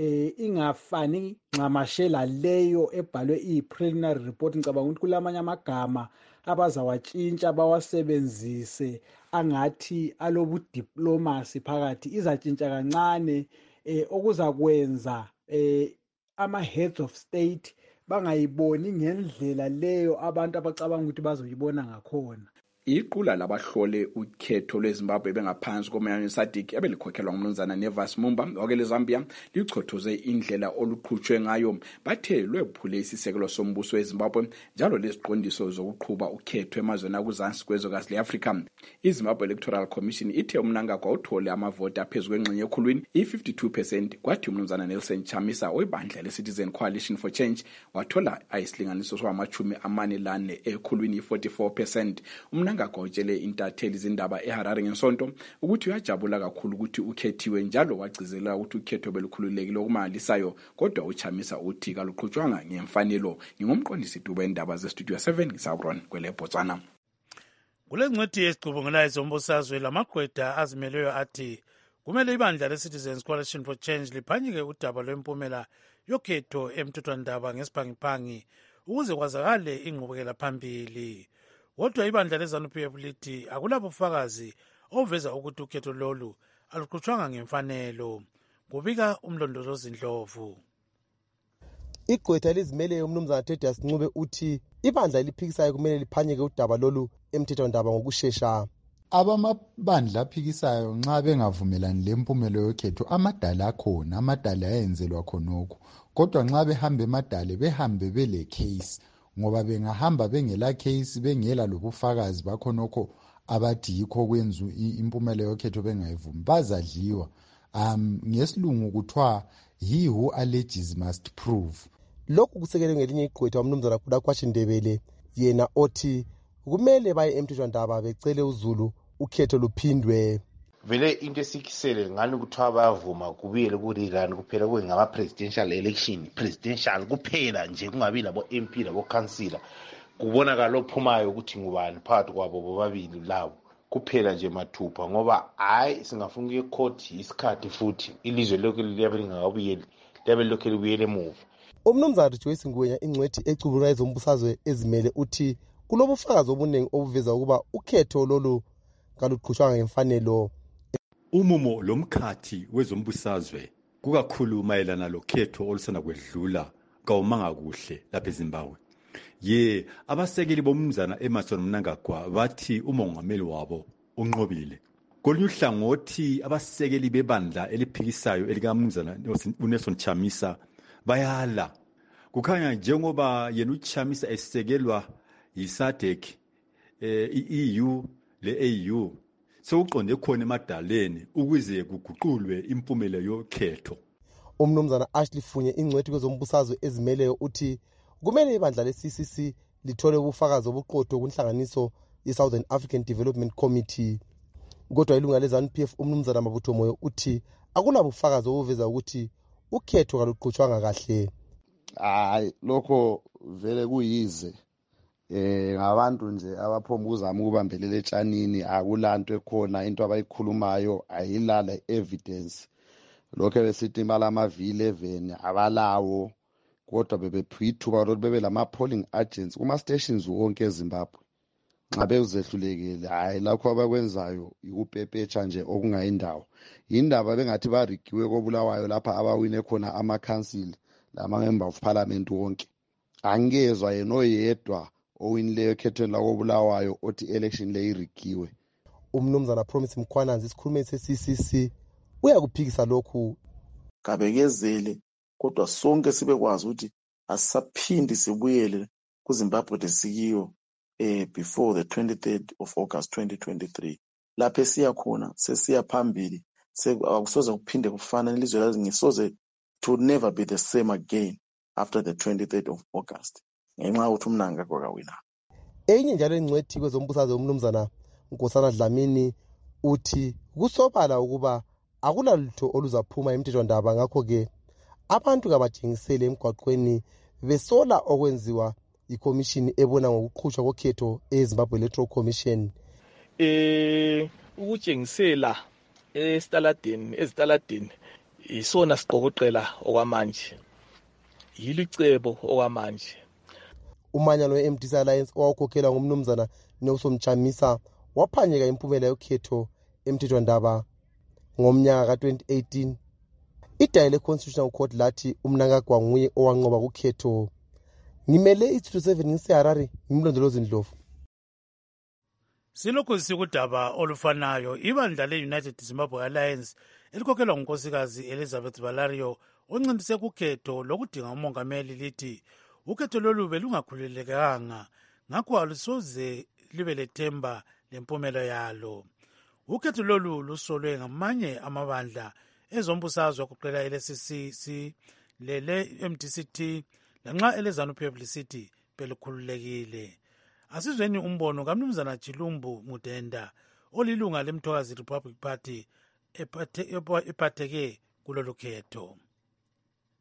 ingafani ncamashela leyo ebhalwe i-preliminary report. Ngicabanga ukuthi kulamanye amagama abazawatshintsha bawasebenzise angathi alobudiplomasi phakathi, izatshintsha kancane okuzakwenza ama-heads of state bangayiboni ngendlela leyo abantu abacabanga ukuthi bazoyibona ngakhona. Iqula labahlole ukhetho lweZimbabwe bengaphansi komanyano we-SADC ebelikhokhelwa ngumnumzana Nevas Mumba wakele Zambia lichothoze indlela oluqhutshwe ngayo. Bathe lwephule isisekelo sombuso weZimbabwe njalo leziqondiso zokuqhuba ukhetho emazweni akuzansi kwezwekazi le-Afrika. iZimbabwe Electoral Commission ithe uMnangagwa uthole amavoti aphezu kwengxenye ekhulwini i-52%, kwathi umnumzana Nelson Chamisa webandla le-Citizen Coalition for Change wathola ayisilinganiso swama-44 ekhulwini i-44%. Mnangagwa utshele intatheli izindaba eHarare ngesonto ukuthi uyajabula kakhulu ukuthi ukhethiwe njalo wagcizelela ukuthi ukhetho belukhululekile okumangalisayo, kodwa uChamisa uthi kaluqhutshwanga ngemfanelo. Ngingumqondisi Dube indaba zestudio 7 ngisabron kwele Botswana. Kule ngcwethi esicubungelayo ezombusazwe lamagqwetha azimeleyo athi kumele ibandla le-Citizens Coalition for Change liphanyike udaba lwempumela yokhetho emthethwandaba ngesibhangiphangi ukuze kwazakale ingqubekela phambili. Kodwa ibandla le-ZANU-PF lithi akulabufakazi oveza ukuthi ukhetho lolu aluqhutshwanga ngemfanelo. Kubika umlondolozi Ndlovu. Igqwetha elizimeleyo umnumzana Thedious Ncube uthi ibandla eliphikisayo kumele liphanyeke udaba lolu emthethwandaba ngokushesha. Abamabandla aphikisayo nxa bengavumelani lempumelo yokhetho amadala akhona, amadala ayenzelwa khonokho. Kodwa nxa behamba emadale behambe bele case, ngoba bengahamba bengela case bengela lobufakazi bakhonokho abathi yikho kwenza impumelo yokhetho bengayivumi bazadliwa. Ngesilungu kuthiwa he who alleges must prove. Lokhu kusekelwe ngelinye igqwetha umnumzana Khudakwashi Ndebele yena othi kumele baye emthethwandaba becele uZulu ukhetho luphindwe. Vele into esikisele ngani kuthiwa bayavuma kubuyele kurirani kuphela kungama presidential election presidential kuphela nje kungabi labo MP labo councillor kubonakala ophumayo ukuthi ngubani phakathi kwabo bobabili labo kuphela nje mathupha ngoba hayi singafuna icourt isikhathi futhi ilizwe lokho liyabe lingakabuyeli liyabe lokho libuyele emuva. Umnumzana Joyce Ngwenya ingcwethi ecubulula ezombusazwe ezimele uthi kulobufakazi obuningi obuveza ukuba ukhetho lolu kaluqhutshwanga ngemfanelo. Umumo lomkhathi wezombusazwe kukakhulu mayelana lokhetho olusana kwedlula kawumanga kuhle lapha eZimbabwe. Abasekeli bomnumzana Emmerson Mnangagwa bathi umongameli wabo unqobile. Kolunye uhlangothi abasekeli bebandla eliphikisayo elikamnumzana uNelson Chamisa bayala. Kukhanya njengoba yena uChamisa esekelwa yiSADC, iEU leAU sewuqonde khona emadaleni ukuze kuguqulwe impumela yokhetho. Umnumzana Ashley Funye ingcwethi kwezombusazwe ezimeleyo uthi kumele ibandla le-CCC lithole ubufakazi obuqotho kunhlanganiso ye-Southern African Development Committee. Kodwa ilunga le-ZANU-PF umnumzana Mabutho Moyo uthi akunabufakazi obuveza ukuthi ukhetho kaluqhutshwanga kahle. Hayi lokho vele kuyize ngabantu nje abaphomba ukuzama ukubambelela etshanini akulanto ekhona into abayikhulumayo ayilala evidence. Lokho besithi imali amavili 11 abalawo kodwa bebephiwa ithuba lokuthi bebe lama polling agents kuma stations wonke eZimbabwe. Nxa bezehlulekile hayi lakho abakwenzayo ikupepetsha nje okungayindawo. Indaba bengathi barigiwe kobulawayo lapha abawine khona ama council lama member of parliament wonke. Angezwa yena oyedwa owinileyo ekhethweni lakobulawayo othi election le irigiwe. Umnumzana Promise Mkhwananzi isikhulumeli se-CCC uyakuphikisa lokhu. Kabekezele kodwa sonke sibekwazi ukuthi asisaphindi sibuyele kuZimbabwe lesikiyo before the 23rd of August 2023. Lapho siya khona sesiya phambili akusoze kuphinde kufana ilizwe lazi ngisoze to never be the same again after the 23rd of August. Ngenxa ukuthi uMnangagwa kawina. Enye njalo ingcwethi kwezombusazwe umnumzana Nkosana Dlamini uthi kusobala ukuba akulalutho oluzaphuma emthethwandaba ngakho ke abantu kabajengisele emgwaqweni besola okwenziwa ikomishini ebona ngokuqhutshwa kokhetho eZimbabwe Electoral Commission. Ukujengisela ezitaladeni isona siqokoqela okwamanje. Yilicebo okwamanje. Umanyano we-MDC Alliance owawukhokhelwa ngumnumzana Nelson Chamisa waphanyeka impumela yokhetho emthethwandaba ngomnyaka ka-2018. Idaya le-Constitutional Court lathi uMnangagwa nguye owanqoba kukhetho. Ngimele i-227 ngiseHarare ngimlondolozi Ndlovu. Silokhu sikudaba olufanayo ibandla le-United Zimbabwe Alliance elikhokhelwa ngunkosikazi Elizabeth Valario oncindise kukhetho lokudinga umongameli lithi ukhetho lolu belungakhululekanga ngakho alusoze libe lethemba lempumelo yalo. Ukhetho lolu lusolwe ngamanye amabandla ezombusazwe okuqela ele-CCC lele-MDCT lanxa ele-ZANU-PF lisithi belukhululekile. Asizweni umbono kaMnumzana Chilumbu Mudenda olilunga leMthokazi Republic Party ephatheke kulolu khetho.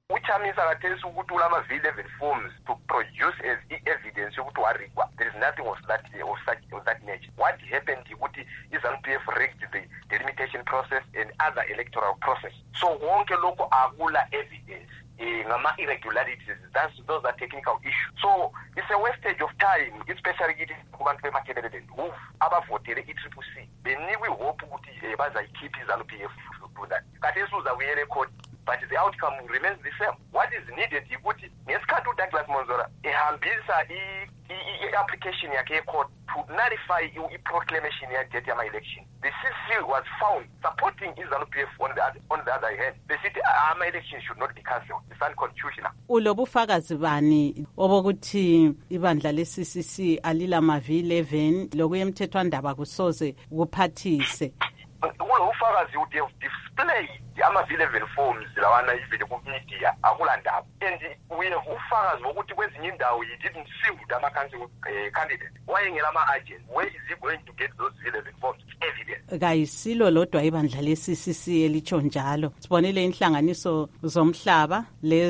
uchamisa kathesi ukuthi ulama V11 forms to produce as evidence yokuthi warigwa. There is nothing of that nature. What happened ukuthi iZANU-PF rigged the delimitation process and other electoral process. So wonke lokho akula evidence. Ngama irregularities, those are technical issues. So it's a wastage of time, especially kubantu beMatabeleland who abavotele iCCC. Beniwe hope ukuthi bazayikhipha iZANU-PF to that. Kathesi uzabuye record, but the outcome remains the same. What is needed ukuthi ngesikhathi uDouglas Monzora ehambisa i-application yakhe e-court to nullify i-proclamation ya-date yama-election. The CC was found supporting iZANU-PF on the other hand. The city ama-election should not be cancelled. It's unconstitutional. Ulobufakazi bani obokuthi ibandla le-CCC alilama V11 lokuye emthethwandaba kusoze kuphathise? Ulobufakazi would have displayed ama-V11 forms lawana ivele ku-media akulandaba. And we have ufakazi wokuthi kwezinye indawo he didn't field ama-council candidate. Wayengela ama-agents. Where is he going to get those V11 forms? Evidence. Kayisilo lodwa ibandla le-CCC elitsho njalo. Sibonile inhlanganiso zomhlaba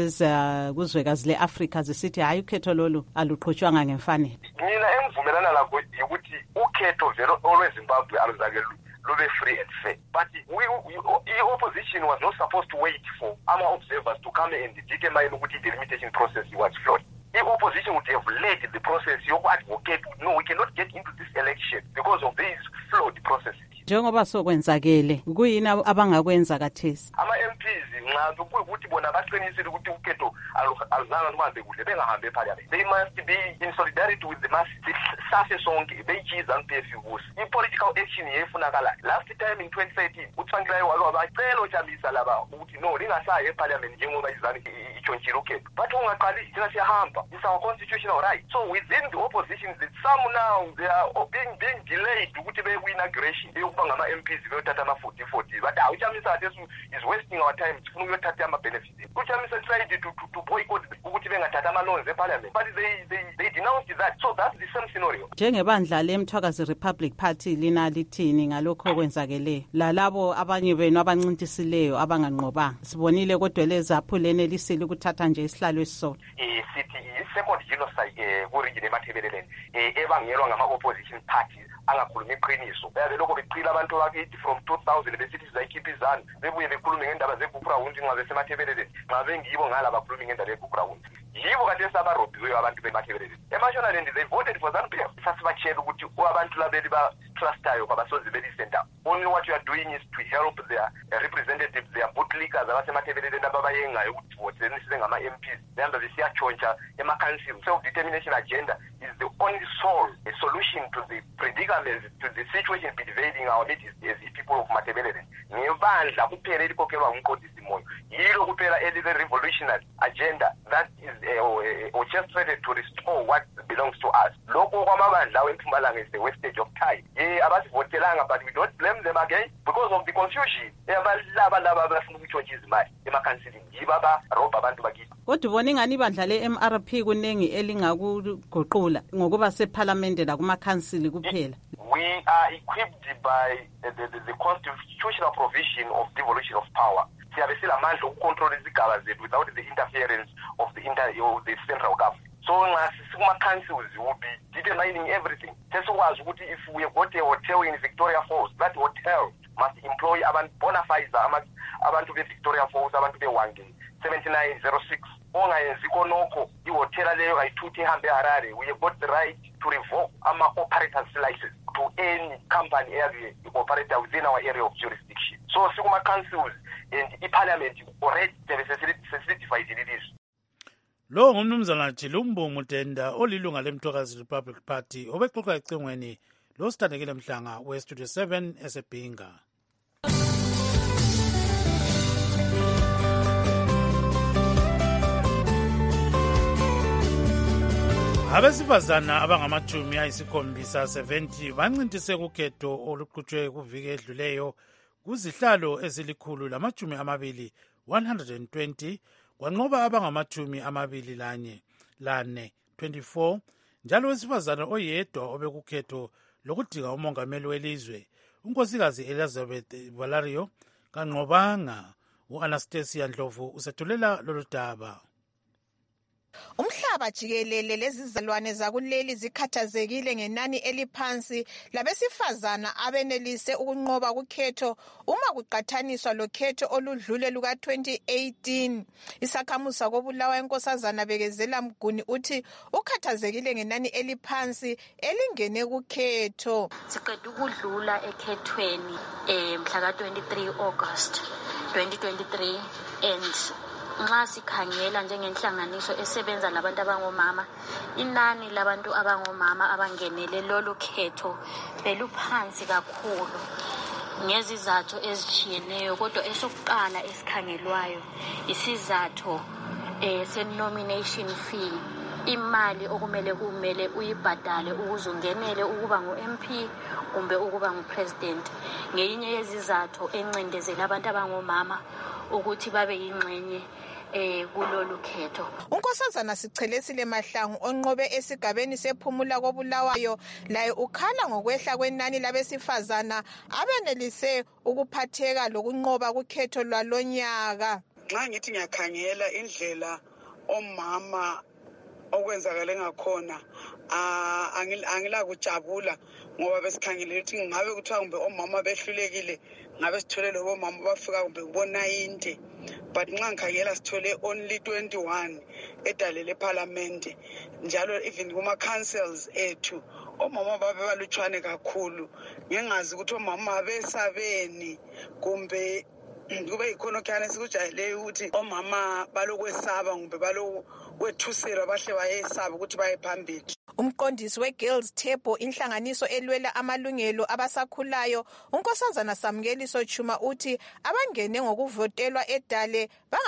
leza kuzwekazi le-Afrika zisithi hayi ukhetho lolu aluqhutshwanga ngemfanelo. Mina engivumelana lakho ukuthi ukhetho vele olweZimbabwe aluzake lube free and fair. But the opposition was not supposed to wait for our observers to come and determine what the delimitation process was flawed. The opposition would have led the process. You advocate, no, we cannot get into this election because of these flawed processes. Njengoba sokwenzakele kuyini abangakwenza kathesi? Ama-MPs nxa kuyikuthi bona baqinisile ukuthi ukhetho aluzanga luhambe kuhle bengahambe eParliament. They must be in solidarity with the masses. Safe sonke beyiZANU-PF kusi. I-political action yefunakala. Last time in 2013 uThwangilayo wabacela ujamisa laba ukuthi no lingasayi eParliament njengoba iZANU ichontshile ukhetho. But ungaqali thina siyahamba. It's our constitutional right. So within the opposition, some now they are being delayed ukuthi be inauguration. Ngama-MPs beyothatha ama-40 but uchamisa is wasting our time sifuna ukuyothatha ama-benefits. Uchamisa tried to boycott ukuthi bengathatha ama-loans eParliament, but they denounced that. So that's the same scenario. Njengebandla leMthwakazi Republic Party lina lithini ngalokho okwenzakele lalabo abanye benu abancintisileyo abanganqobanga? Sibonile kodwa lezaphulene lisile ukuthatha nje isihlalo esisodwa. Sithi i-second genocide ku-region eMatabeleland ebangelwa ngama-opposition parties angakhuluma iqiniso. Belokho beqila abantu bakithi from 2000 besithi sizayikhipha iZANU bebuye bekhulume ngendaba zeBukhrawundi nxa besemathebeleleni nxa bengibo ngala bakhuluma ngendaba yeBukhrawundi. Yibo kade sabarobhiweyo abantu bemathebeleleni. Emashonaland they voted for ZANU-PF. Sasibachela ukuthi abantu labeli ba-trustayo kwabasozi beli-center. Only what you are doing is to help their representatives, their bootlickers abasemathebeleleni ababayengayo ukuthi voteni sibe ngama-MPs. Behambe besiyatshontsha ema-council. Self-determination agenda is the only solution to the predicament, to the situation prevailing our midst as people of Matabeleland. Nebandla kuphela elikhokhelwa ngumqondisi moyo. Yilo kuphela elibe revolutionary agenda that is orchestrated to restore what belongs to us. Lokho kwamabandla wempumalanga is the wastage of time. Abasivotelanga, but we don't blame them again because of the confusion. Laba bafuna ukutshontsha izimali ema-counciling yibo abarobha abantu bakithi. Kodwa ubona ingani ibandla le-MRP kunengi elingakuguqula ngokuba seParliament nakuma-council kuphela? We are equipped by the constitutional provision of devolution of power. Siyabe silamandla okucontrol izigaba zethu without the interference of the central government. So kuma-councils will be determining everything. Sesikwazi ukuthi if we have got a hotel in Victoria Falls, that hotel must employ bona fides abantu be-Victoria Falls, abantu be-Wangeni 7906. Ongayenzi konokho ihotela leyo ayithuthe ihambe eHarare. We have got the right to revoke ama-operators license to any company area operator within our area of jurisdiction. So sikuma-councils and iParliament already sesitified this. Lo ngumnumzana Jilumbu Mutenda olilunga leMthwakazi Republic Party obexoxa ecingweni lo sithandekile mhlanga we-Studio 7 esebhinga. Abesifazana abangamajumi ayisikhombisa 70 bancintise kukhetho oluqhutshwe kuviki edluleyo kuzihlalo ezilikhulu lamajumi amabili 120 kwanqoba abangamajumi amabili lane 24 njalo wesifazana oyedwa obekukhetho lokudinga umongameli welizwe unkosikazi Elizabeth Valario kanqobanga u-Anastasia Ndlovu usethulela lolu daba. Umhlaba jikelele lezizalwane zakuleli zikhathazekile ngenani eliphansi labesifazana abenelise ukunqoba kukhetho uma kuqathaniswa lokhetho oludlule luka 2018. Isakhamuzi kobulawa inkosazana Bekezela Mguni uthi ukhathazekile ngenani eliphansi elingene kukhetho. Siqeda ukudlula ekhethweni mhla ka 23 August 2023 and nxa sikhangela njengenhlanganiso esebenza labantu abangomama, inani labantu abangomama abangenele lolu khetho beluphansi kakhulu ngezizathu ezitshiyeneyo, kodwa esokuqala esikhangelwayo isizathu se-nomination fee, imali kumele uyibhadale ukuze ungenele ukuba ngu-MP kumbe ukuba ngu-president. Ngeyinye yezizathu encindezela abantu abangomama ukuthi babe yingxenye kulolu khetho. Unkosazana Sichelesile Mahlangu onqobe esigabeni sephumula kobulawayo laye ukhala ngokwehla kwenani labesifazana abenelise ukuphatheka lokunqoba kukhetho lwalonyaka. Nxa ngithi ngiyakhangela indlela omama okwenzakale ngakhona angila kujabula ngoba besikhangele ukuthi ngabe kuthiwa kumbe omama behlulekile ngabe sithole lobo mama bafika kumbe kubo 90, but nxa ngikhangela sithole only 21 edalele parliament, njalo even kuma councils ethu omama babe balutshwane kakhulu. Ngingazi ukuthi omama besabeni kumbe kube yikhona khane sikujayele ukuthi omama balokwesaba kumbe balokwethusela bahle bayesaba ukuthi baye phambili. Umqondisi we-Girls Table, inhlanganiso elwela amalungelo abasakhulayo, unkosazana Samukeliso Chuma uthi abangene ngokuvotelwa edale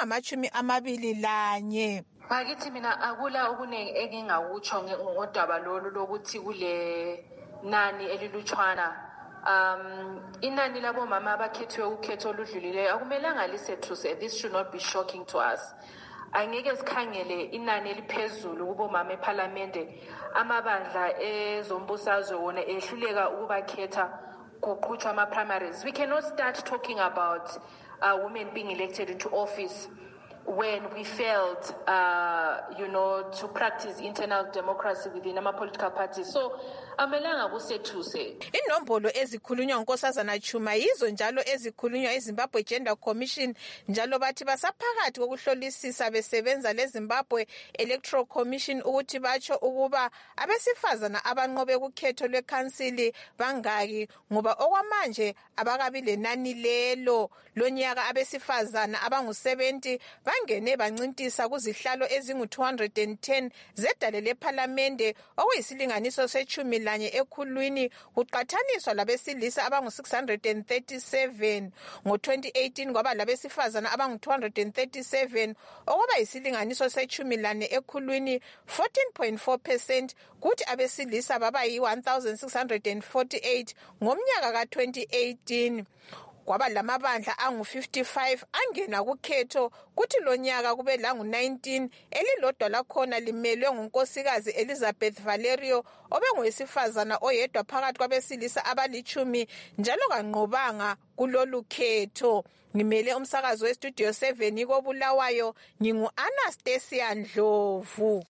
bangama21. Bakithi mina akula okunengi engingakutsho ngodaba lolu lokuthi kule nani elilutshwana. Inani labo mama abakhethiwe ukhetho oludlulileyo akumelanga lisethuse. This should not be shocking to us. Angeke sikhangele inani eliphezulu kubo mama eParliamente, amabandla ezombusazwe wona ehluleka ukubakhetha kuqhutshwa ama primaries. We cannot start talking about women being elected into office when we failed to practice internal democracy within our political parties. So amelanga kusethuse. Inombolo ezikhulunywa unkosazana Chuma yizo njalo ezikhulunywa eZimbabwe Gender Commission, njalo bathi basaphakathi kokuhlolisisa besebenza leZimbabwe Electoral Commission ukuthi batsho ukuba abesifazana abanqobe kukhetho lwekhansili bangaki, ngoba okwamanje abakabi lenani lelo. Lonyaka abesifazana abangu70 bangene bancintisa kuzihlalo ezingu210 zedale leParliamente, okuyisilinganiso se11 ekhulwini kuqathaniswa labesilisa abangu637. Ngo-2018 kwaba labesifazana abangu237 okwaba yisilinganiso se11 ekhulwini 14.4%, kuthi abesilisa baba yi1648 ngomnyaka ka2018. Kwaba lamabandla angu55 angena kukhetho, kuthi lonyaka kube langu19, elilodwa lakhona limelwe ngunkosikazi Elizabeth Valerio obengowesifazana oyedwa phakathi kwabesilisa abali10 njalo kanqobanga kulolu khetho. Ngimele umsakazo westudio 7 kobulawayo, ngingu-Anastasia Ndlovu.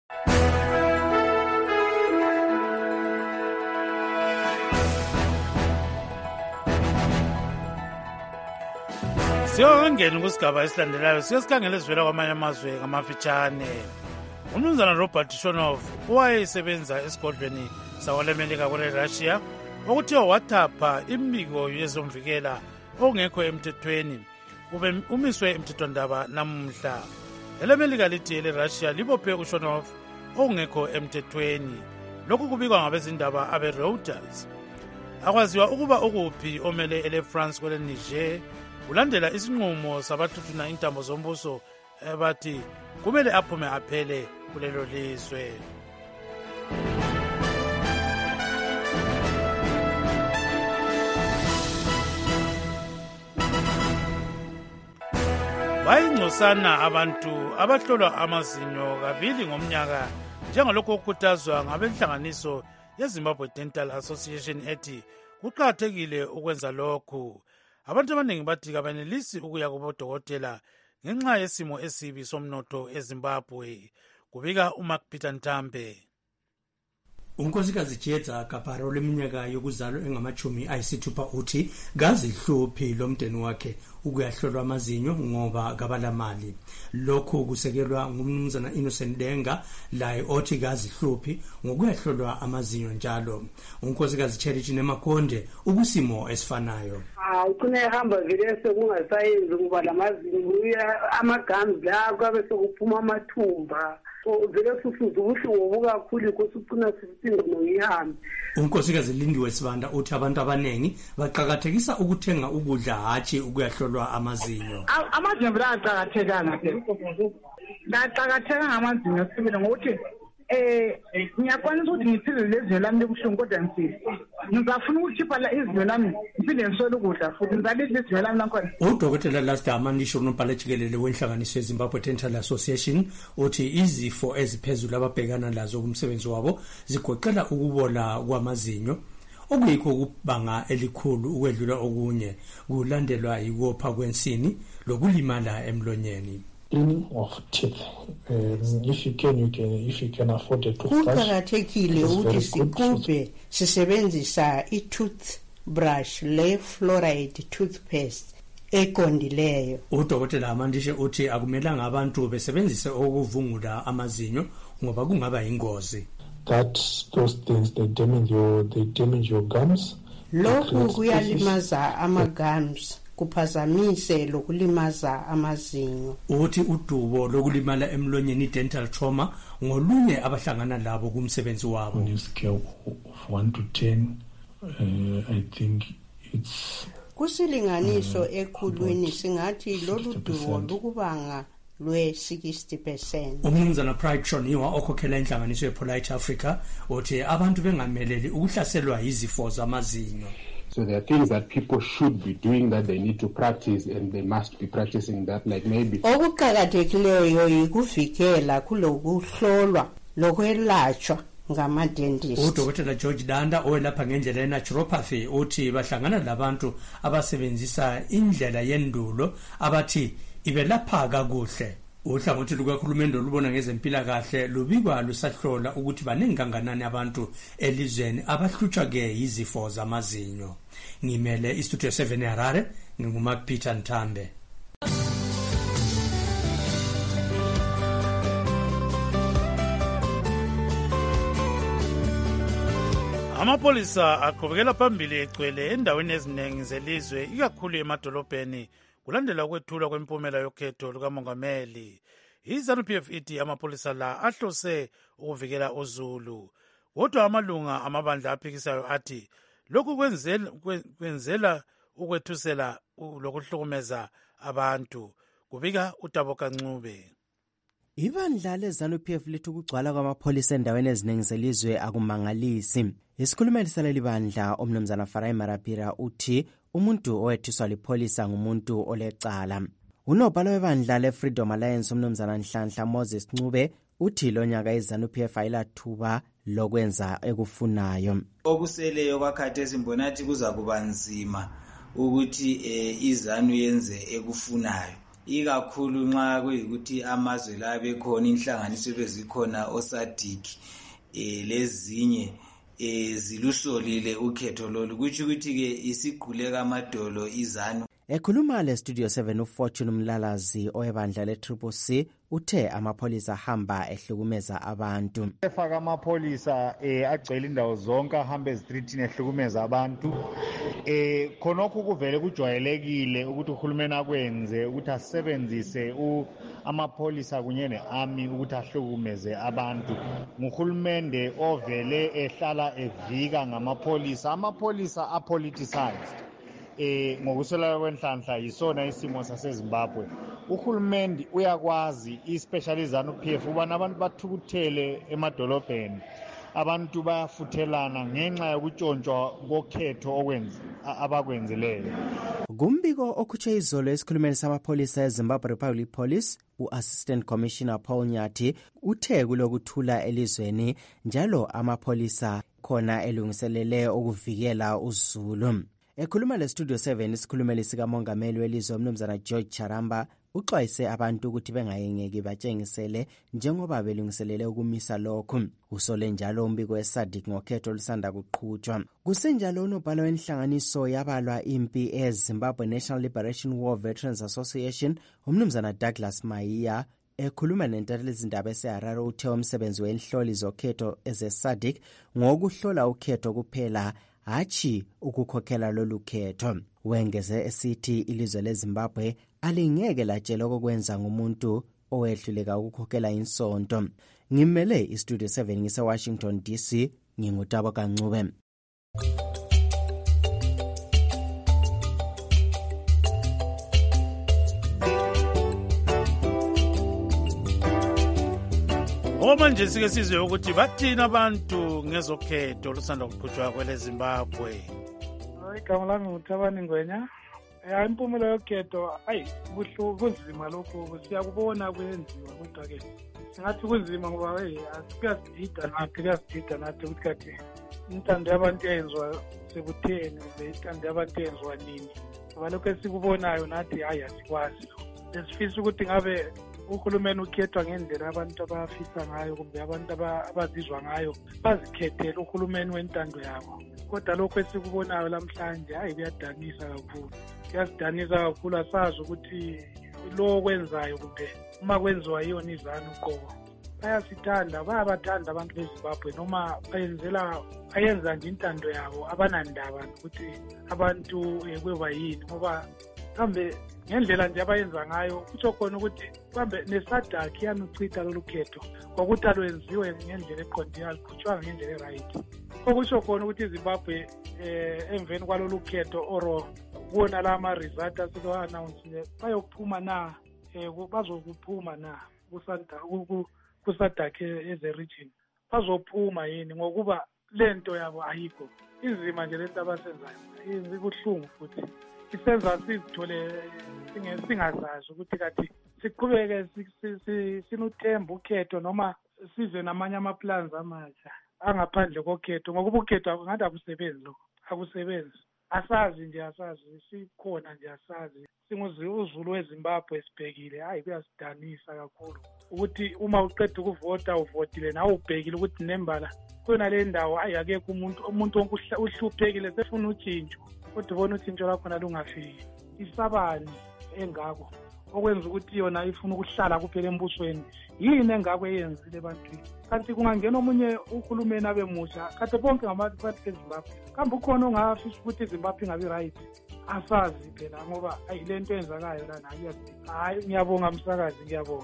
Siyongena kusigaba esilandelayo, siyasikhangela ezivela kwamanye amazwe ngamafitshane. Umnumzana Robert Shonov owayesebenza esigodlweni sakwelemelika kwele-Russia okuthiwa wathapha imibiko yezomvikela okungekho emthethweni umiswe emthethwandaba namuhla. Elemelika lithi ele-Russia libophe uShonov okungekho emthethweni. Lokhu kubikwa ngabezindaba abe-Reuters. Akwaziwa ukuba ukuphi omele ele-France kwele-Niger ulandela isinqumo sabathuthuna intambo zombuso bathi kumele aphume aphele kulelo lizwe. Bayingcosana abantu abahlolwa amazinyo kabili ngomnyaka, njengalokho okukhuthazwa ngabenhlanganiso yeZimbabwe Dental Association ethi kuqakathekile ukwenza lokhu. abantu abaningi bathi kabenelisi ukuya kubodokotela ngenxa yesimo esibi somnotho eZimbabwe. Kubika uMark Peter Ntambe. Unkosikazi Jetsa Kapara oleminyaka yokuzalwa engama-60 uthi kazihluphi lomndeni wakhe ukuyahlolwa amazinyo ngoba kabalamali. Lokhu kusekelwa ngumnumzana Innocent Denga laye othi kazihluphi ngokuyahlolwa amazinyo njalo. Unkosikazi Charity Nemakonde ukusimo esifanayo. Ugcina ehamba vele sekungasayenzi ngoba lamazinyo amagams la kwabe sekuphuma amathumba. Vele sufuza ubuhlungu obukakhulu kusugcina sisindwa noyihambe. Unkosikazi Lindiwe Sibanda uthi abantu abanengi baqhakathekisa ukuthenga ukudla hatshi ukuyahlolwa amazinyo. Amazinyo vele aqhakathekanga phela. Laqhakatheka ngamazinyo sibili ngokuthi ngiyakwanisa ukuthi ngithile lezinyo lami libuhlungu kodwa ngizafuna ukukhipha izinyo lami ngiphinde ngisole ukudla futhi ngizalidla izinyo lami lakhona. Udokotela Lasta Amanisho uNompala Jikelele wenhlanganiso yeZimbabwe Dental Association uthi izifo eziphezulu ababhekana lazo kumsebenzi wabo zigoqela ukubola kwamazinyo okuyikho ukubanga elikhulu ukwedlula okunye kulandelwa yikopha kwensini lokulimala emlonyeni. Cleaning of teeth. If you can afford a toothbrush. Kuqakathekile ukuthi sigubhe sisebenzisa i-toothbrush le fluoride toothpaste eqondileyo. Udokotela Amandishe uthi akumelanga abantu besebenzise okuvungula amazinyo ngoba kungaba ingozi. Those things they damage your gums. Lokhu kuyalimaza ama-gums. Kuphazamise lokulimaza amazinyo. Uthi udubo lokulimala emlonyeni dental trauma ngolunye abahlangana labo kumsebenzi wabo. On a scale of 1 to 10, I think it's kusilinganiso ekhulwini singathi lolu dubo lukubanga lwe-60%. Umnumzana Pride Shoniwa okhokhela inhlanganiso yePolite Africa uthi abantu bengameleli ukuhlaselwa izifo zamazinyo. So there are things that people should be doing that they need to practice and they must be practicing that, like maybe okuqhakathekileyo yikuvikela kulokuhlolwa lokwelatshwa ngama-dentist. Udokotela George Danda owelapha ngendlela ye-naturopathy uthi bahlangana labantu abasebenzisa indlela yendulo abathi ibelapha kakuhle. Uhlangothi lukahulumende olubona ngezempilakahle lubikwa lusahlola ukuthi baningi kanganani abantu elizweni abahlutshwa ke izifo zamazinyo. Ngimele istudio 7 eHarare nginguMark Peter Ntambe. Amapolisa aqhubekela phambili egcwele endaweni eziningi zelizwe ikakhulu emadolobheni kulandela ukwethulwa kwempumela yokhetho lukamongameli. iZANU-PF ithi amapolisa la ahlose ukuvikela uZulu. Kodwa amalunga amabandla aphikisayo athi lokhu kwenzela ukwethusela lokuhlukumeza abantu. Kubika uTabo Kancube. Ibandla leZANU-PF lithi ukugcwala kwamapholisa endaweni eziningi zelizwe akumangalisi. Isikhulumeli saleli bandla umnumzana Farai Marapira uthi umuntu owethiswa lipholisa ngumuntu olecala. Unobhala webandla le-Freedom Alliance umnumzana Nhlanhla Moses Ncube uthi lo nyaka iZANU-PF ayilathuba lokwenza ekufunayo. Okuseleyo kwakhathesi mbonathi kuza kuba nzima ukuthi iZANU yenze ekufunayo. Ikakhulu nxa kuyikuthi amazwe la bekhona inhlanganiso bezikhona oSADC lezinye zilusolile ukhetho lolu kuthi ke isigquleka amadolo iZANU. Ekhuluma le-Studio 7 uFortune Mlalazi owebandla le-CCC uthe amapholisa ahamba ehlukumeza abantu. Efaka amapholisa agcwele indawo zonke ahamba ezitreetini ehlukumeza abantu. Khonokho kuvele kujwayelekile ukuthi uhulumeni akwenze ukuthi asebenzise amapholisa kunye ne-army ukuthi ahlukumeze abantu. Nguhulumende ovele ehlala evika ngamapholisa. Amapholisa apoliticized. Ngokusola kwenhlanhla yisona isimo saseZimbabwe. Uhulumende uyakwazi especially iZANU-PF ubana abantu bathukuthele emadolobheni. Abantu bayafuthelana ngenxa yokutshontshwa kokhetho abakwenzileyo. Kumbiko okhutshwe izolo esikhulumeni samapholisa eZimbabwe Republic Police, u-Assistant Commissioner Paul Nyathi uthe kulokuthula elizweni njalo amapholisa khona elungiselele ukuvikela uZulu. Ekhuluma lestudio 7 isikhulumeli sikamongameli welizwe umnumzana George Charamba uxwayise abantu ukuthi bengayengeki batshengisele njengoba belungiselele ukumisa lokhu. Usole njalo umbiko weSADC ngokhetho olusanda kuqhutshwa. Kusenjalo unobhala wenhlanganiso yabalwa impi eZimbabwe National Liberation War Veterans Association umnumzana Douglas Maiya ekhuluma nentatheli izindaba eseHarare uthe umsebenzi wenhloli zokhetho ezeSADC ngokuhlola ukhetho kuphela hachi ukukhokhela lolu khetho. Wengeze esithi ilizwe leZimbabwe alingeke latshela okwenza ngumuntu owehluleka ukukhokhela insonto. Ngimele istudio 7 ngise Washington DC, ngingutabo Kancube. Manje sike sizwe ukuthi bathina abantu ngezokhetho lusanda kuqhutshwa kwele Zimbabwe. Igama lami nguThabani Ngwenya. Impumela yokhetho kunzima lokho siyakubona kwenziwa kodwa ke singathi kunzima ngoba kuyasidida nathi ukuthi kade intando yabantu yenziwa sekutheni intando yabantu yenziwa nini ngoba lokho esikubonayo nathi asikwazi lesifisa ukuthi ngabe uhulumeni ukhethwa ngendlela abantu abafisa ngayo kumbe abantu abazizwa ngayo bazikhethele uhulumeni wentando yabo. Kodwa lokho esikubonayo namhlanje kuyadanisa kakhulu. Kuyasidanisa kakhulu asazi ukuthi lo kwenzayo kumbe uma kwenziwa yiyona izanu uqobo. Bayabathanda abantu beZimbabwe noma bayenza nje intando yabo abanandaba ukuthi abantu kweba yini ngoba kambe ngendlela nje abayenza ngayo kutsho khona ukuthi kambe neSADC yanuchitha lolu khetho ngokuthi alwenziwe ngendlela eqondile alikhutshwanga ngendlela eright. Okusho khona ukuthi iZimbabwe emveni kwalolu khetho oro kuona la ma-result aseko-announce bayokuphuma na bazokuphuma na ku-SADC eze-region bazophuma yini ngokuba lento yabo ayikho. Inzima nje lento abasenzayo yenza kubuhlungu futhi isenza sizithole singazazi ukuthi kathi siqhubeke sinuthemba ukhetho noma size namanye ama-plans amatsha angaphandle kokhetho ngokuba ukhetho ngathi akusebenzi lokho akusebenzi. Asazi sikhona nje asazi singuzulu weZimbabwe sibhekile kuyasidanisa kakhulu ukuthi uma uqeda ukuvota uvotile nawe ubhekile ukuthi nembala kuyona le ndawo akekho umuntu wonke uhluphekile sefuna utshintsho kodwa ubona utshintsho lakhona lungafiki. Isabani engako okwenza ukuthi yona ifuna ukuhlala kuphela embusweni yini engako eyenzile ebantwini kanti kungangena omunye uhulumeni abemusha kade bonke ngabantu beZimbabwe kambe ukhona ongafisa ukuthi iZimbabwe ingabi right asazi phela ngoba lento enzakayo lana ngiyabonga msakazi ngiyabonga.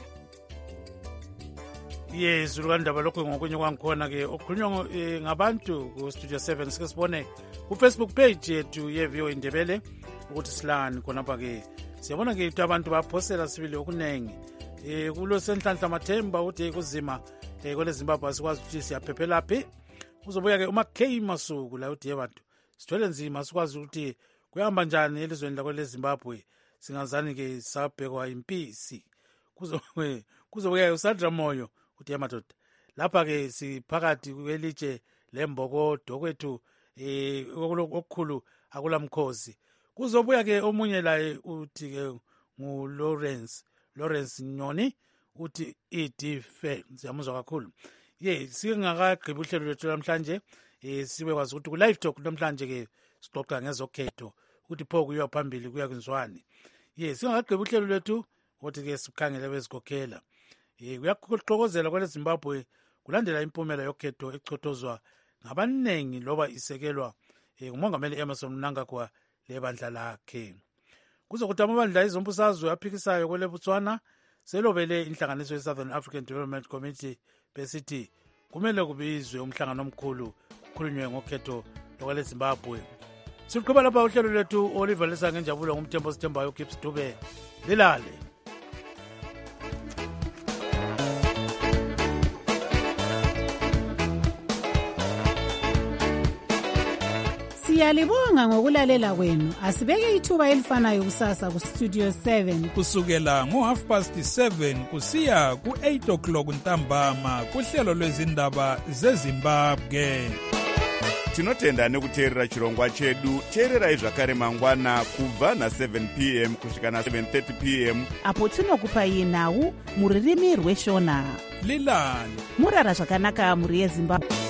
Yes, ulukandaba lokho ngokunye kwangikhona ke okukhulunywa ngabantu ku Studio 7 sike sibone ku Facebook page yethu yeVO Indebele ukuthi silani khonapha ke siyabona ke abantu baphosela sibili okunengi kulo senhlanhla mathemba uthi kuzima kwele Zimbabwe sikwazi ukuthi siyaphephela phi uzobuya ke uma K Masuku la uthi abantu sithwele nzima sikwazi ukuthi kuyahamba njani elizweni lakwele Zimbabwe singazani ke sabhekwa impisi kuzobuya uSandra Moyo uthi yamadoda lapha ke siphakathi kwelitshe lembokodo kwethu okukhulu akulamkhosi kuzobuya ke omunye la uthi ke Lawrence Nyoni uthi idife siyamuzwa kakhulu sike ngakagqiba uhlelo lwethu namhlanje sibe kwazi ukuthi ku live talk namhlanje ke sixoxa ngezokhetho ukuthi pho kuyiwa phambili kuya kwenzwani singakagqiba uhlelo lwethu ukuthi ke sikhangele bezikhokhela kuyaxokozela kwele Zimbabwe kulandela impumela yokhetho echothozwa ngabaningi loba isekelwa ngumongameli Emmerson Mnangagwa lebandla lakhe. Kuzokuthi amabandla ezombusazwe aphikisayo kwele Botswana selobele inhlanganiso ye-Southern African Development Committee besithi kumele kubizwe umhlangano omkhulu kukhulunywe ngokhetho lokwele Zimbabwe. Siqhubeka lapha uhlelo lwethu Oliver Lesa ngenjabulo ngumthembo sithembayo Gibbs Dube lilale. Siyalibonga ngokulalela kwenu. Asibeke ithuba elifanayo kusasa ku Studio 7 kusukela ngo7:30 kusiya ku8 o'clock ntambama kuhlelo lwezindaba zeZimbabwe. tinotenda nekuteerera chirongwa chedu. teererai zvakare mangwana kubva na7 p.m. kusvika na7:30 p.m. apo tinokupai nhau mururimi rweshona. Leland murara zvakanaka muri yeZimbabwe.